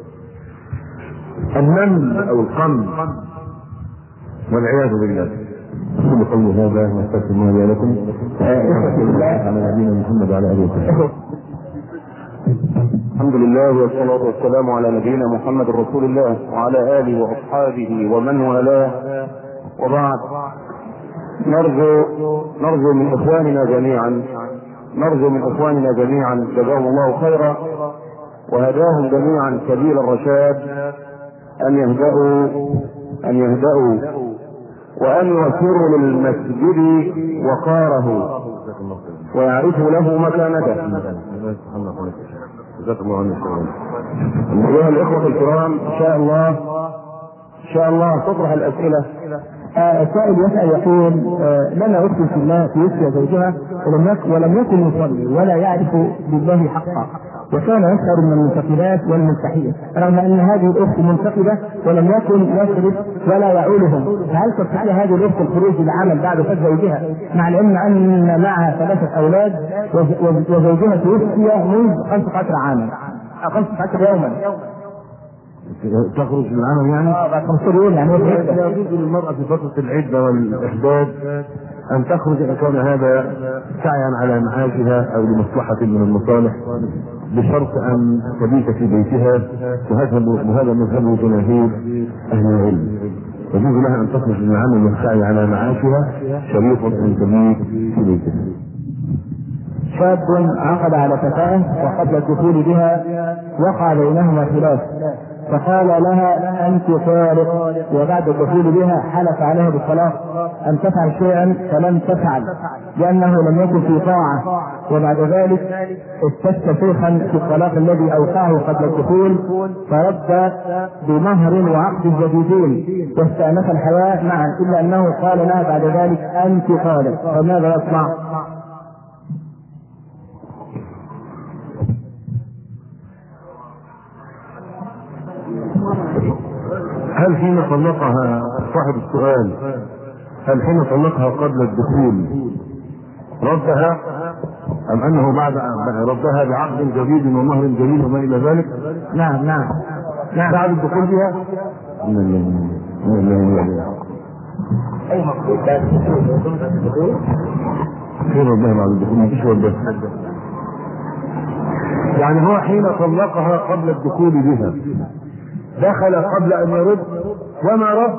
النمل او القمل والعياذ بالله. كل قول هذا واستغفر الله لي ولكم. على نبينا محمد وعلى اله وصحبه. الحمد لله والصلاة والسلام على نبينا محمد رسول الله وعلى آله وأصحابه ومن والاه، وبعد. نرجو من إخواننا جميعا جزاهم الله خيرا وهداهم جميعا سبيل الرشاد أن يهدأوا وأن يوفروا للمسجد وقاره ويعرفوا له مكانته. أيها الإخوة الكرام، إن شاء الله تطرح الأسئلة. السائل يسأل يقول: لنا أخت في الله توفي زوجها ولم يكن يصلي ولا يعرف بالله حقا، وكان يسهر من المنتقبات والملتحية، رغم أن هذه الأخت منتقبة ولم يكن يشرب ولا يعولهم، فهل تستطيع هذه الأخت الخروج للعمل بعد وفاة زوجها، مع العلم أن معها 3 أولاد وزوجها توفي منذ 15 عاما أو 15 يوما؟ تخرج من العمل يعني؟ لا يجوز للمرأة في فترة العدة والإحداد أن تخرج إذا كان هذا سعيا على معاشها أو لمصلحة من المصالح، بشرط أن تبيت في بيتها، وهذا مذهب جماهير أهل العلم. يجوز لها أن تخرج من العمل والسعي على معاشها شريط أن تبيت في بيتها. شاب عقد على فتاة وقبل الدخول بها وقع بينهما خلاف، فقال لها: أنت طالق، وبعد الدخول بها حلف عليها بالطلاق أن تفعل شيئا فلم تفعل لأنه لم يكن في طاعة، وبعد ذلك استفتى شيخا في الطلاق الذي أوقعه قبل الدخول فرد بمهر وعقد جديدين واستأنف الحياة معا، إلا أنه قال لها بعد ذلك: أنت طالق، فماذا يصنع؟ هل حين طلقها صاحب السؤال حين طلقها قبل الدخول ردها، أم أنه بعد ردها بعقد جديد ومهر جديد وما إلى ذلك؟ نعم بعد الدخول بها. كيف ردها بعد الدخول؟ ما فيش ردها. يعني هو حين طلقها قبل الدخول بها دخل قبل ان يرد وما رد،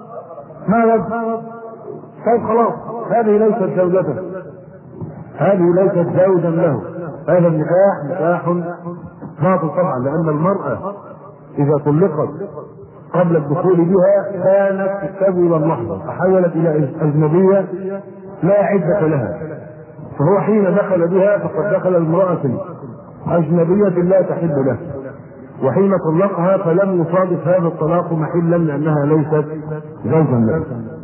طيب خلاص، هذه ليست زوجته، هذه ليست زوجا له، هذا نكاح باطل طبعا، لان المرأة اذا طلقت قبل الدخول بها كانت تتبع الى اللحظة فحولت الى اجنبية لا عدة لها، فهو حين دخل بها فقد دخل المرأة اجنبية لا تحل له، وحين طلقها فلم يصادف هذا الطلاق محلا لانها ليست زوجا له.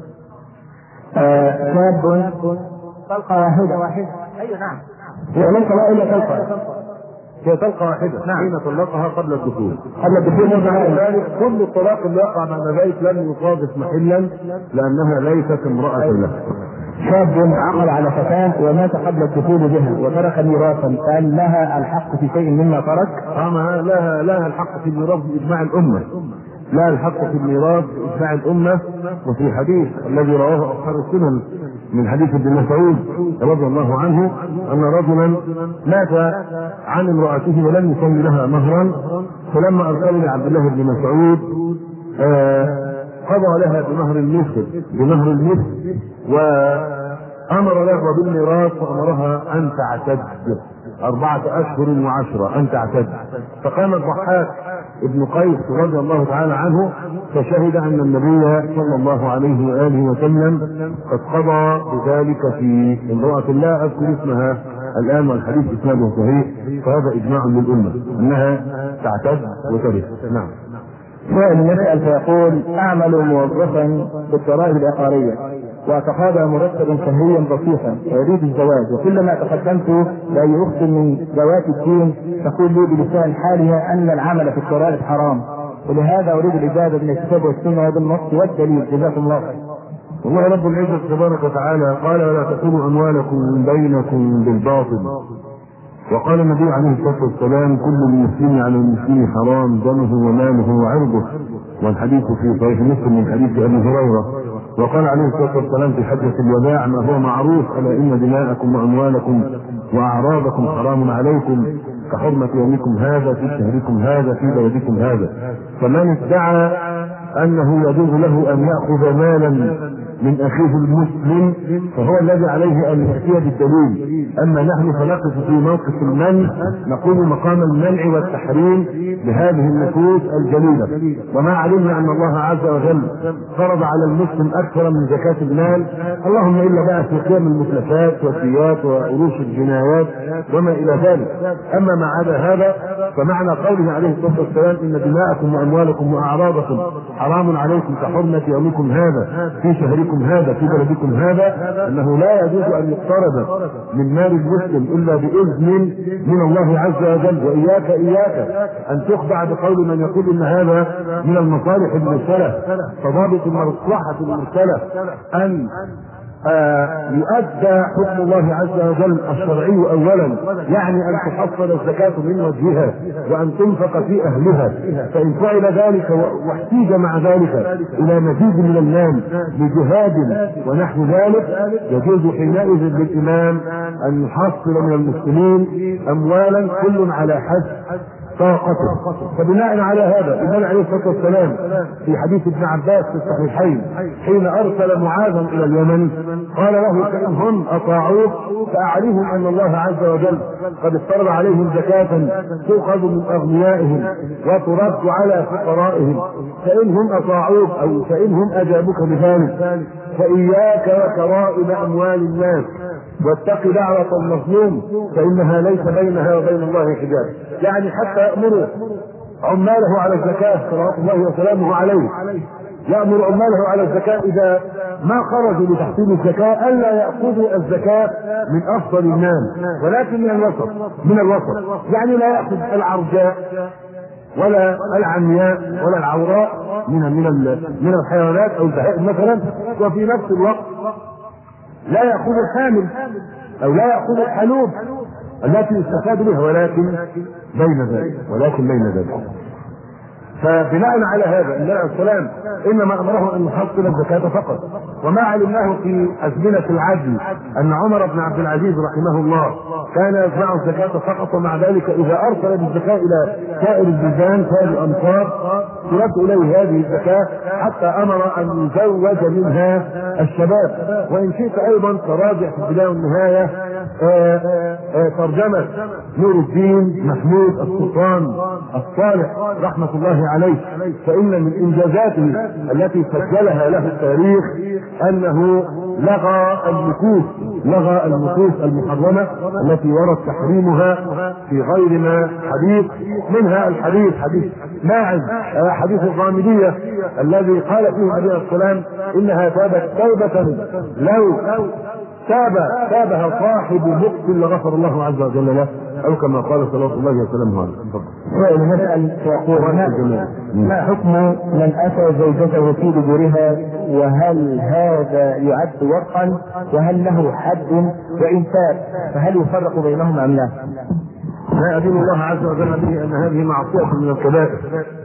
شاب طلقة واحدة. ايوه نعم، وليس لا الا طلقة، هي طلقة واحدة. حين طلقها قبل الدخول ذلك كل الطلاق اللي يقع بعد ذلك لم يصادف محلا لانها ليست امرأة له. شاب عقد على فتاة ومات قبل الدخول بها وترك ميراثا، فهل لها الحق في شيء مما ترك؟ لها الحق في الميراث بإجماع الأمة، لها الحق في الميراث بإجماع الأمة. وفي حديث الذي رواه أصحاب السنن من حديث ابن مسعود رضي الله عنه أن رجلا مات عن امرأته ولم يسمي لها مهرا، فلما أرسل لعبد الله بن مسعود قضى لها بمهر المثل وأمر لها بالميراث وأمرها أن تعتد 4 أشهر و10 أن تعتد. فقام الضحاك ابن قيس رضي الله تعالى عنه فشهد أن النبي صلى الله عليه وآله وسلم قد قضى بذلك في امرأة لا أذكر اسمها الآن والحديث إسناده صحيح، فهذا إجماع للأمة أنها تعتد وترث. نعم. سائل يسأل فيقول: أعمل موظفا بالضرائب العقارية وأتقاضى مرتبا شهريا بسيطا ويريد الزواج، وكلما تقدمت لأي أخت من ذوات الدين تقول لي بلسان حالها أن العمل في الضرائب حرام، ولهذا أريد الإجابة من الكتاب والسنة وبالنص والدليل. جزاكم الله خير. والله رب العزة تبارك وتعالى قال: ولا تأكلوا أموالكم بينكم بالباطل. وقال النبي عليه الصلاة والسلام: كل المسلم على المسلم حرام دمه وماله وعرضه. والحديث في صحيح مسلم من حديث أبي هريرة. وقال عليه الصلاة والسلام في حجة الوداع: ما هو معروف ألا إن دماءكم وأموالكم وأعراضكم حرام عليكم كحرمة يومكم هذا في شهركم هذا في بلدكم هذا. فمن ادعى أنه يجوز له أن يأخذ مالا من أخيه المسلم فهو الذي عليه أن يأتي بالدليل. أما نحن فنقف في موقف المنع، نقوم مقام المنع والتحريم لهذه النصوص الجليلة. وما علمنا أن الله عز وجل فرض على المسلم أكثر من زكاة المال، اللهم إلا بقى في قيام المتلفات والديات وعروش الجنايات وما إلى ذلك. أما ما عدا هذا فمعنى قوله عليه الصلاة والسلام: إن دماءكم وأموالكم وأعراضكم حرام عليكم كحرمة يومكم هذا في شهركم هذا في بلدكم هذا، أنه لا يجوز أن يقترب من مال المسلم إلا بإذن من الله عز وجل. وإياك أن تخضع بقول من يقول إن هذا من المصالح المرسلة. فضابط المصلحة المرسلة أن يؤدى حكم الله عز وجل الشرعي أولا، يعني أن تحصل الزكاة من وجهها وأن تنفق في أهلها. فإن فعل ذلك واحتيج مع ذلك إلى مزيد من المال لجهاد ونحو ذلك، يجوز حينئذ للإمام أن يحصل من المسلمين أموالا كل على حسب طاقته. فبناء على هذا النبي عليه الصلاة والسلام في حديث ابن عباس في الصحيحين حين أرسل معاذا إلى اليمن قال له: فإنهم أطاعوك فأعلمهم أن الله عز وجل قد افترض عليهم زكاة تؤخذ من أغنيائهم وترد على فقرائهم، فإنهم أطاعوك أو فإنهم أجابوك بذلك فإياك وكرائم أموال الناس واتق دعوة المظلوم فإنها ليس بينها وبين الله حجاب. يعني حتى يأمروا عماله على الزكاة صلوات الله وسلامه عليه، يأمر عماله على الزكاة إذا ما خرجوا لتحصيل الزكاة ألا يأخذوا الزكاة من أفضل المال ولكن من الوسط. يعني لا يأخذ العرجاء ولا العمياء ولا العوراء من الحيوانات أو البهائم مثلا، وفي نفس الوقت لا يأخذ الحامل أو لا يأخذ الحلوب التي يستفاد بها، ولكن بين ذلك. فبناء على هذا النبي عليه السلام انما امره ان يحصل الزكاه فقط. وما علمناه في ازمنه العدل ان عمر بن عبد العزيز رحمه الله كان يجمع الزكاه فقط، ومع ذلك اذا ارسل بالزكاه الى سائر البلدان سائر الامصار ترد اليه هذه الزكاه حتى امر ان يزوج منها الشباب. وان شئت ايضا تراجع في البدايه والنهايه ترجمه نور الدين محمود السلطان الصالح رحمه الله عليه، فإن من إنجازاته التي سجلها له التاريخ أنه لغى النصوص المحرمة التي ورد تحريمها في غير ما حديث، منها حديث ماعز حديث الغامدية الذي قال فيه النبي عليه السلام: إنها تابت توبة لو تابها صاحب مقتل لغفر الله عز وجل له، أو كما قال صلى الله عليه وسلم. ونسأل يقول: ما حكم من أتى زوجته في دبرها، وهل هذا يعد وقعا، وهل له حد، وإن تاب فهل يفرق بينهم أم لا؟ لا أدين الله عز وجل به أن هذه معصية من الكبائر،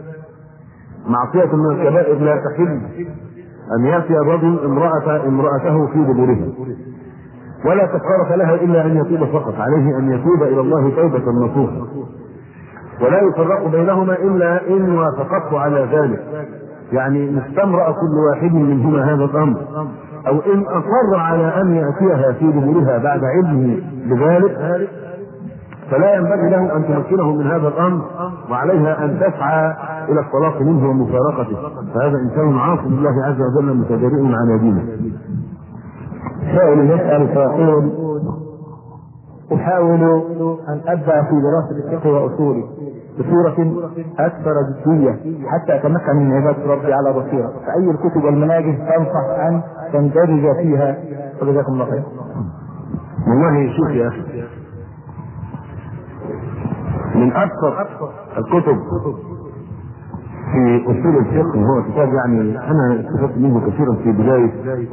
لا تحل أن يأتي الرجل امرأته في دبرها، ولا كفارة لها إلا أن يتوب فقط. عليه أن يتوب إلى الله توبة نصوحة، ولا يفرق بينهما إلا إن وافقته على ذلك، يعني استمرأ كل واحد منهما هذا الأمر، أو إن أصر على أن يأتيها في دبرها بعد علمه بذلك فلا ينبغي له أن تمكنه من هذا الأمر، وعليها أن تسعى إلى الطلاق منه ومفارقته، فهذا إنسان عاصي بالله عز وجل متجرئ على دينه. سائل يسأل فيقول: أحاول أن أبدأ في دراسة الفقه وأصوله، بصورة أكثر جدية حتى أتمكن من عبادة ربي على بصيرة. فأي الكتب والمناهج تنصح أن تندرج فيها؟ وجزاكم الله خير. والله شوف يا أخي، من أكثر الكتب في أصول الفقه هو كتاب يعني أنا استفدت منه كثيرا في بداية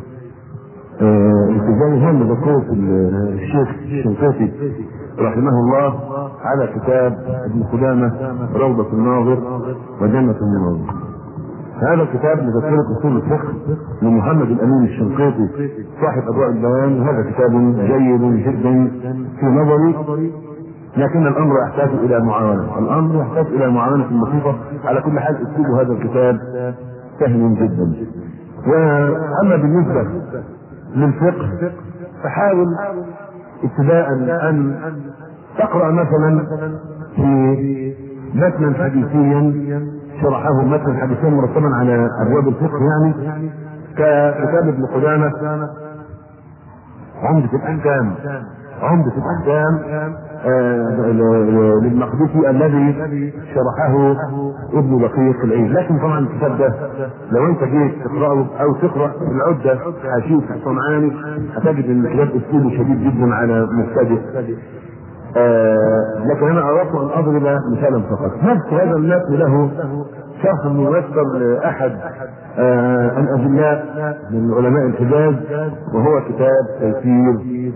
التزامي هم بذكور الشيخ الشنقيطي رحمه الله على كتاب ابن قدامة روضة الناظر وجنة الناظر. هذا الكتاب مذكرة أصول الفقه لمحمد الأمين الشنقيطي صاحب أضواء البيان. هذا كتاب جيد جدا في نظري، لكن الأمر يحتاج إلى معاونة، الأمر يحتاج إلى معاونة بسيطة. على كل حال أسلوب هذا الكتاب سهل جدا. وأما بالنسبة للفقه فحاول ابتداء أن تقرأ مثلا في متنا حديثيا شرحه متنا حديثيا مرتبا على أبواب الفقه، يعني ككتاب ابن قدامة عمدة الأحكام للمقدسي الذي شرحه ابن دقيق العيد. لكن طبعا الكتاب ده لو انت جيت تقرأه او تقرأ العدة حاشية الصنعاني هتجد ان الكتاب اسلوبه شديد جدا على مبتدئ. لكن انا اردت ان اضرب مثالا فقط. نفس هذا المتن له شرح ميسر لاحد الاجلاء من علماء الحجاز، وهو كتاب تيسير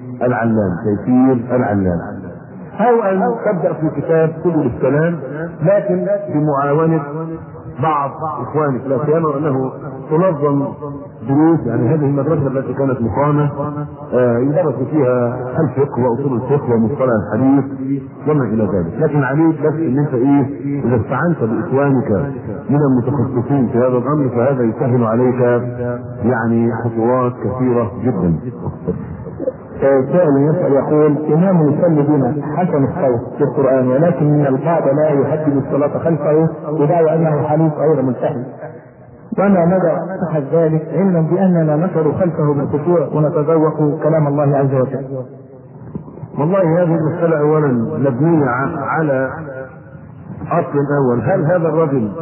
العلام. حاول ان تبدا في كتاب سبل السلام لكن بمعاونه بعض اخوانك، لا سيما انه تنظم دروس، يعني هذه المدرسه التي كانت مقامه يدرس فيها الفقه واصول الفقه ومصطلح الحديث وما الى ذلك. لكن عليك بس ان انت اذا استعنت باخوانك من المتخصصين في هذا الامر فهذا يسهل عليك يعني خطوات كثيره جدا. سائل يسأل يقول: إمام يصلي بنا حسن الصوت في القرآن، ولكن من البعض لا يهدد الصلاة خلفه ودعوى أنه حليف غير ملتحي، وما مدى صحة ذلك علما بأننا نشر خلفه بالخشوع ونتذوق كلام الله عز وجل؟ والله هذه المسألة أولا مبنية على أصل أول: هل هذا الرجل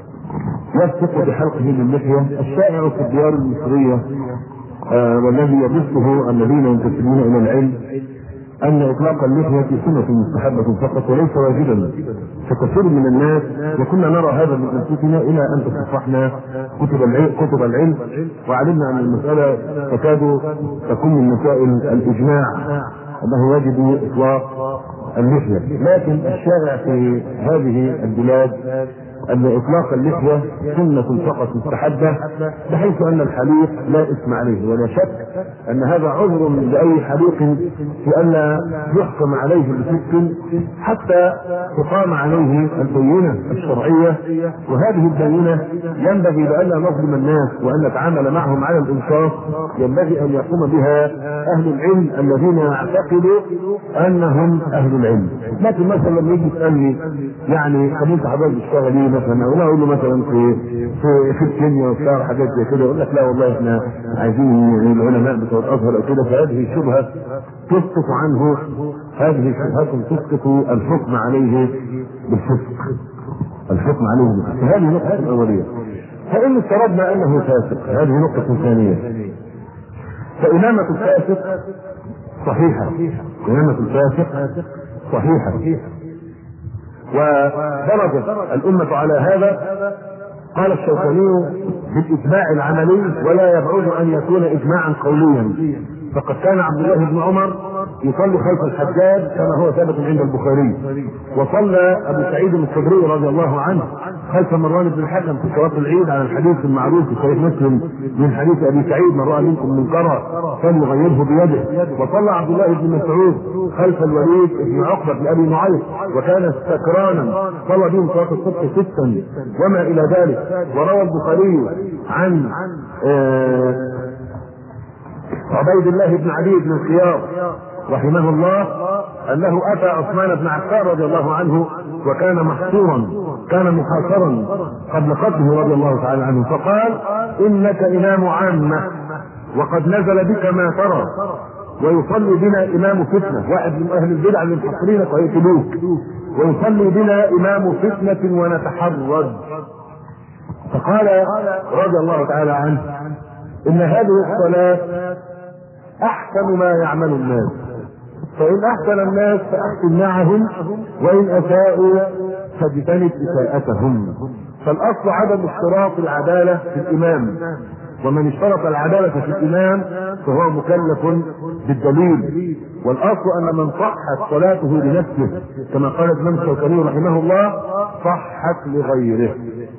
يثق بحلقه للحية؟ الشائع في الديار المصرية والذي يبثه الذين ينتسبون الى العلم ان اطلاق اللحية سنة مستحبة فقط وليس واجبا، فكثير من الناس وكنا نرى هذا من انفسنا الى ان تصفحنا كتب العلم وعلمنا ان المسألة تكاد تكون من مسائل الاجماع انه يجب اطلاق اللحية. لكن الشائع في هذه البلاد ان اطلاق اللحية سنة فقط مستحبة، بحيث ان الحليق لا اسم عليه، ولا شك ان هذا عذر لاي حليق في ان لا يحكم عليه بفسق حتى تقام عليه البينة الشرعية. وهذه البينة ينبغي لئلا نظلم الناس وان نتعامل معهم على الانصاف، ينبغي ان يقوم بها اهل العلم الذين يعتقدوا انهم اهل العلم. لكن مثلا لما يجي يسالني يعني خليل حضرتك بتشتغل ايه مثلا، او اقول له مثلا في الكيمياء وبتاع حاجات زي كده، يقول لك لا والله احنا عايزين العلماء بتوع الازهر او كده، فهذه شبهه تسقط عنه، هذه شبهه تسقط الحكم عليه بالفسق، هذه نقطه الاوليه. فان افترضنا انه فاسق، هذه نقطه ثانيه. فإمامة الفاسق صحيحة، ودرجت الأمة على هذا. قال الشوكاني بالإجماع العملي ولا يبعد أن يكون إجماعا قوليا، فقد كان عبد الله بن عمر يصلي خلف الحجاج كما هو ثابت عند البخاري، وصلى أبو سعيد الخدري رضي الله عنه خلف مروان بن الحكم في صلاة العيد على الحديث المعروف في صحيح مسلم من حديث أبي سعيد: من رأى منكم منكرا فليغيره بيده. وصلى عبد الله بن مسعود خلف الوليد بن عقبة بن أبي معيط وكان سكرانا، صلى بهم صلاة الصبح 6 وما إلى ذلك. وروى البخاري عن عبيد الله بن علي بن الخيار رحمه الله انه اتى عثمان بن عفان رضي الله عنه وكان محصورا، كان محاصرا قبل قتله رضي الله تعالى عنه، فقال: انك امام عامه وقد نزل بك ما ترى، ويصلي بنا إمام فتنة، واحد من أهل البدع المنحصرين ويقتلوك، ويصلي بنا إمام فتنة ونتحرج. فقال رضي الله تعالى عنه إن هذه الصلاة أحسن ما يعمل الناس، فإن أحسن الناس فأحسن معهم، وإن أساءوا فاجتنب إساءتهم. فالأصل عدم اشتراط العدالة في الإمام، ومن اشترط العدالة في الإمام فهو مكلف بالدليل. والأصل أن من صحت صلاته لنفسه كما قال الإمام الشوكاني رحمه الله صحت لغيره.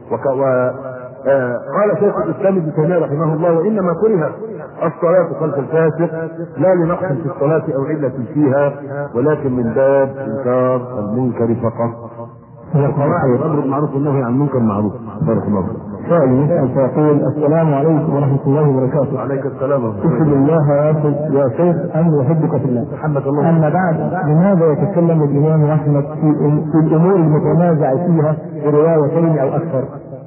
قال شيخ الإسلام ابن تيمية رحمه الله وإنما كره الصلاة خلف الفاسق لا لنقص في الصلاة أو علة فيها، ولكن من باب إنكار المنكر فقط. الأمر بالمعروف والنهي عن المنكر معروف. بارك الله فيك. سائل يسأل فيقول السلام عليكم ورحمة الله وبركاته. وعليك السلام ورحمة الله. أسأل الله يا شيخ أن يحبك في الله. محمد الله. أما بعد، لماذا يتكلم الإمام أحمد في الأمور المتنازع فيها بروايتين أو أكثر؟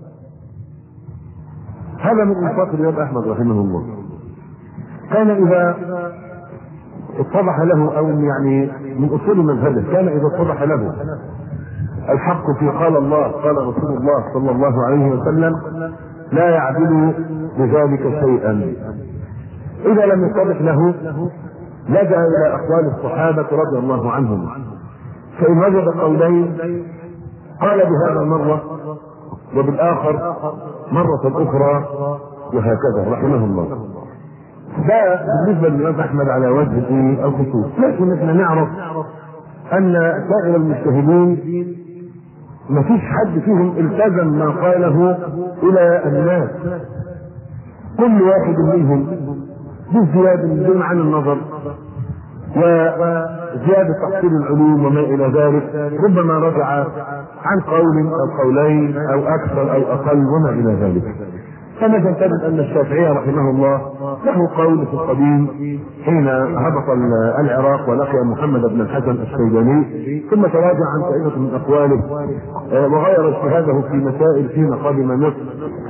هذا من إنصاف الإمام أحمد رحمه الله. كان إذا اتضح له، أو يعني من أصول مذهبه، كان إذا اتضح له الحق في قال الله قال رسول الله صلى الله عليه وسلم لا يعدل بذلك شيئا. إذا لم يتضح له لجأ إلى أقوال الصحابة رضي الله عنهم، فإن وجد قولين قال بهذا مرة وبالآخر مرة أخرى، وهكذا رحمه الله. ده بالنسبة للإمام أحمد على وجه الخصوص. لكن نحن نعرف أن سائر المجتهدين ما فيش حد فيهم التزم ما قاله إلى الناس، كل واحد منهم بزيادة عن النظر وزيادة تحصيل العلوم وما إلى ذلك، ربما رجع عن قول أو قولين أو أكثر أو أقل وما إلى ذلك. فمثلا تجد أن الشافعي رحمه الله له قول في القديم حين هبط العراق ولقي محمد بن الحسن الشيباني، ثم تراجع عن طائفة من أقواله وغير اجتهاده في مسائل حين قدم مصر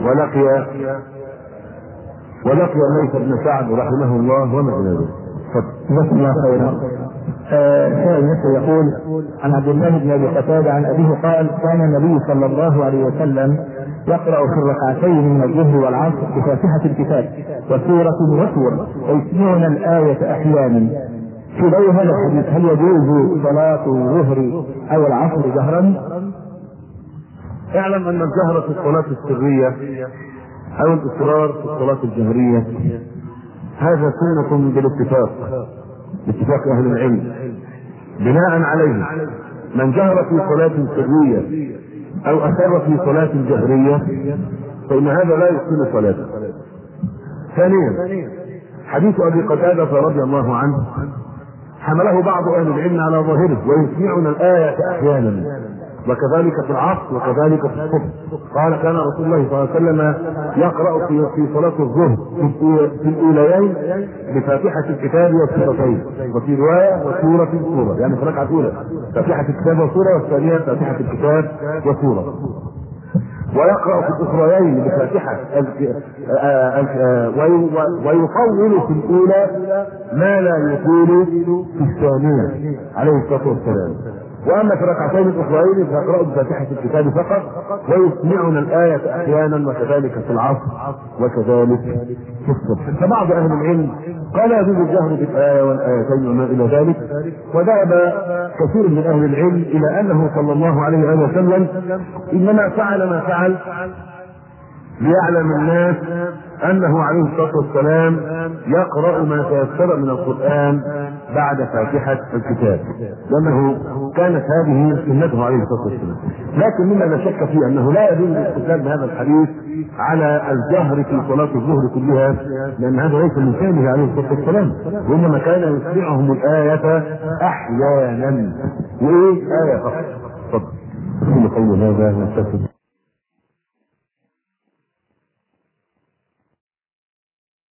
ولقي ليث بن سعد رحمه الله وما إلى ذلك. جزاكم الله خيرا. سائل يقول عن عبد الله بن ابي قتاده عن ابيه قال كان النبي صلى الله عليه وسلم يقرأ في الركعتين من الظهر والعصر بفاتحة الكتاب وسورة وسورة ويسمعون الآية أحيانا. في ضوء هذا الحديث هل يجوز صلاة الظهر أو العصر جهرا؟ اعلم أن الجهر في الصلاة السرية أو الإصرار في الصلاة الجهرية هذا سنة بالاتفاق، باتفاق أهل العلم. بناء عليه من جهر في صلاة سرية أو أسر في صلاة جهرية فإن هذا لا يحسن صلاته. ثانيا حديث أبي قتادة رضي الله عنه حمله بعض أهل العلم على ظاهره ويسمعون الآية أحيانا، وكذلك في العصر وكذلك في الصبح. قال كان رسول الله صلى الله عليه وسلم يقرأ في صلاة الظهر في الأوليين بفاتحة الكتاب والسورتين، وفي رواية وسورة يعني في الركعة الأولى فاتحة الكتاب وسورة، والثانية فاتحة الكتاب وسورة. ويقرأ في الأخريين بفاتحة ويطول في الأولى ما لا يطول في الثانية عليه الصلاة والسلام. واما في ركعتين الاخرين فيقرأوا بفاتحة الكتاب فقط ويسمعون الآية احيانا، وكذلك في العصر وكذلك في الصبح. فبعض اهل العلم قال يجوز الجهر بالآية والآيتين وما الى ذلك، وذهب كثير من اهل العلم الى انه صلى الله عليه وسلم انما فعل ما فعل ليعلم الناس انه عليه الصلاة والسلام يقرأ ما تيسر من القرآن بعد فاتحة الكتاب، لأنه كانت هذه سنته عليه الصلاة والسلام. لكن مما لا شك فيه أنه لا يجوز الاستدلال بهذا الحديث على الجهر في صلاة الظهر كلها، لأن هذا ليس من شأنه عليه الصلاة والسلام، وإنما كان يسمعهم الآية أحيانا. وإيه آية فقط. قول هذا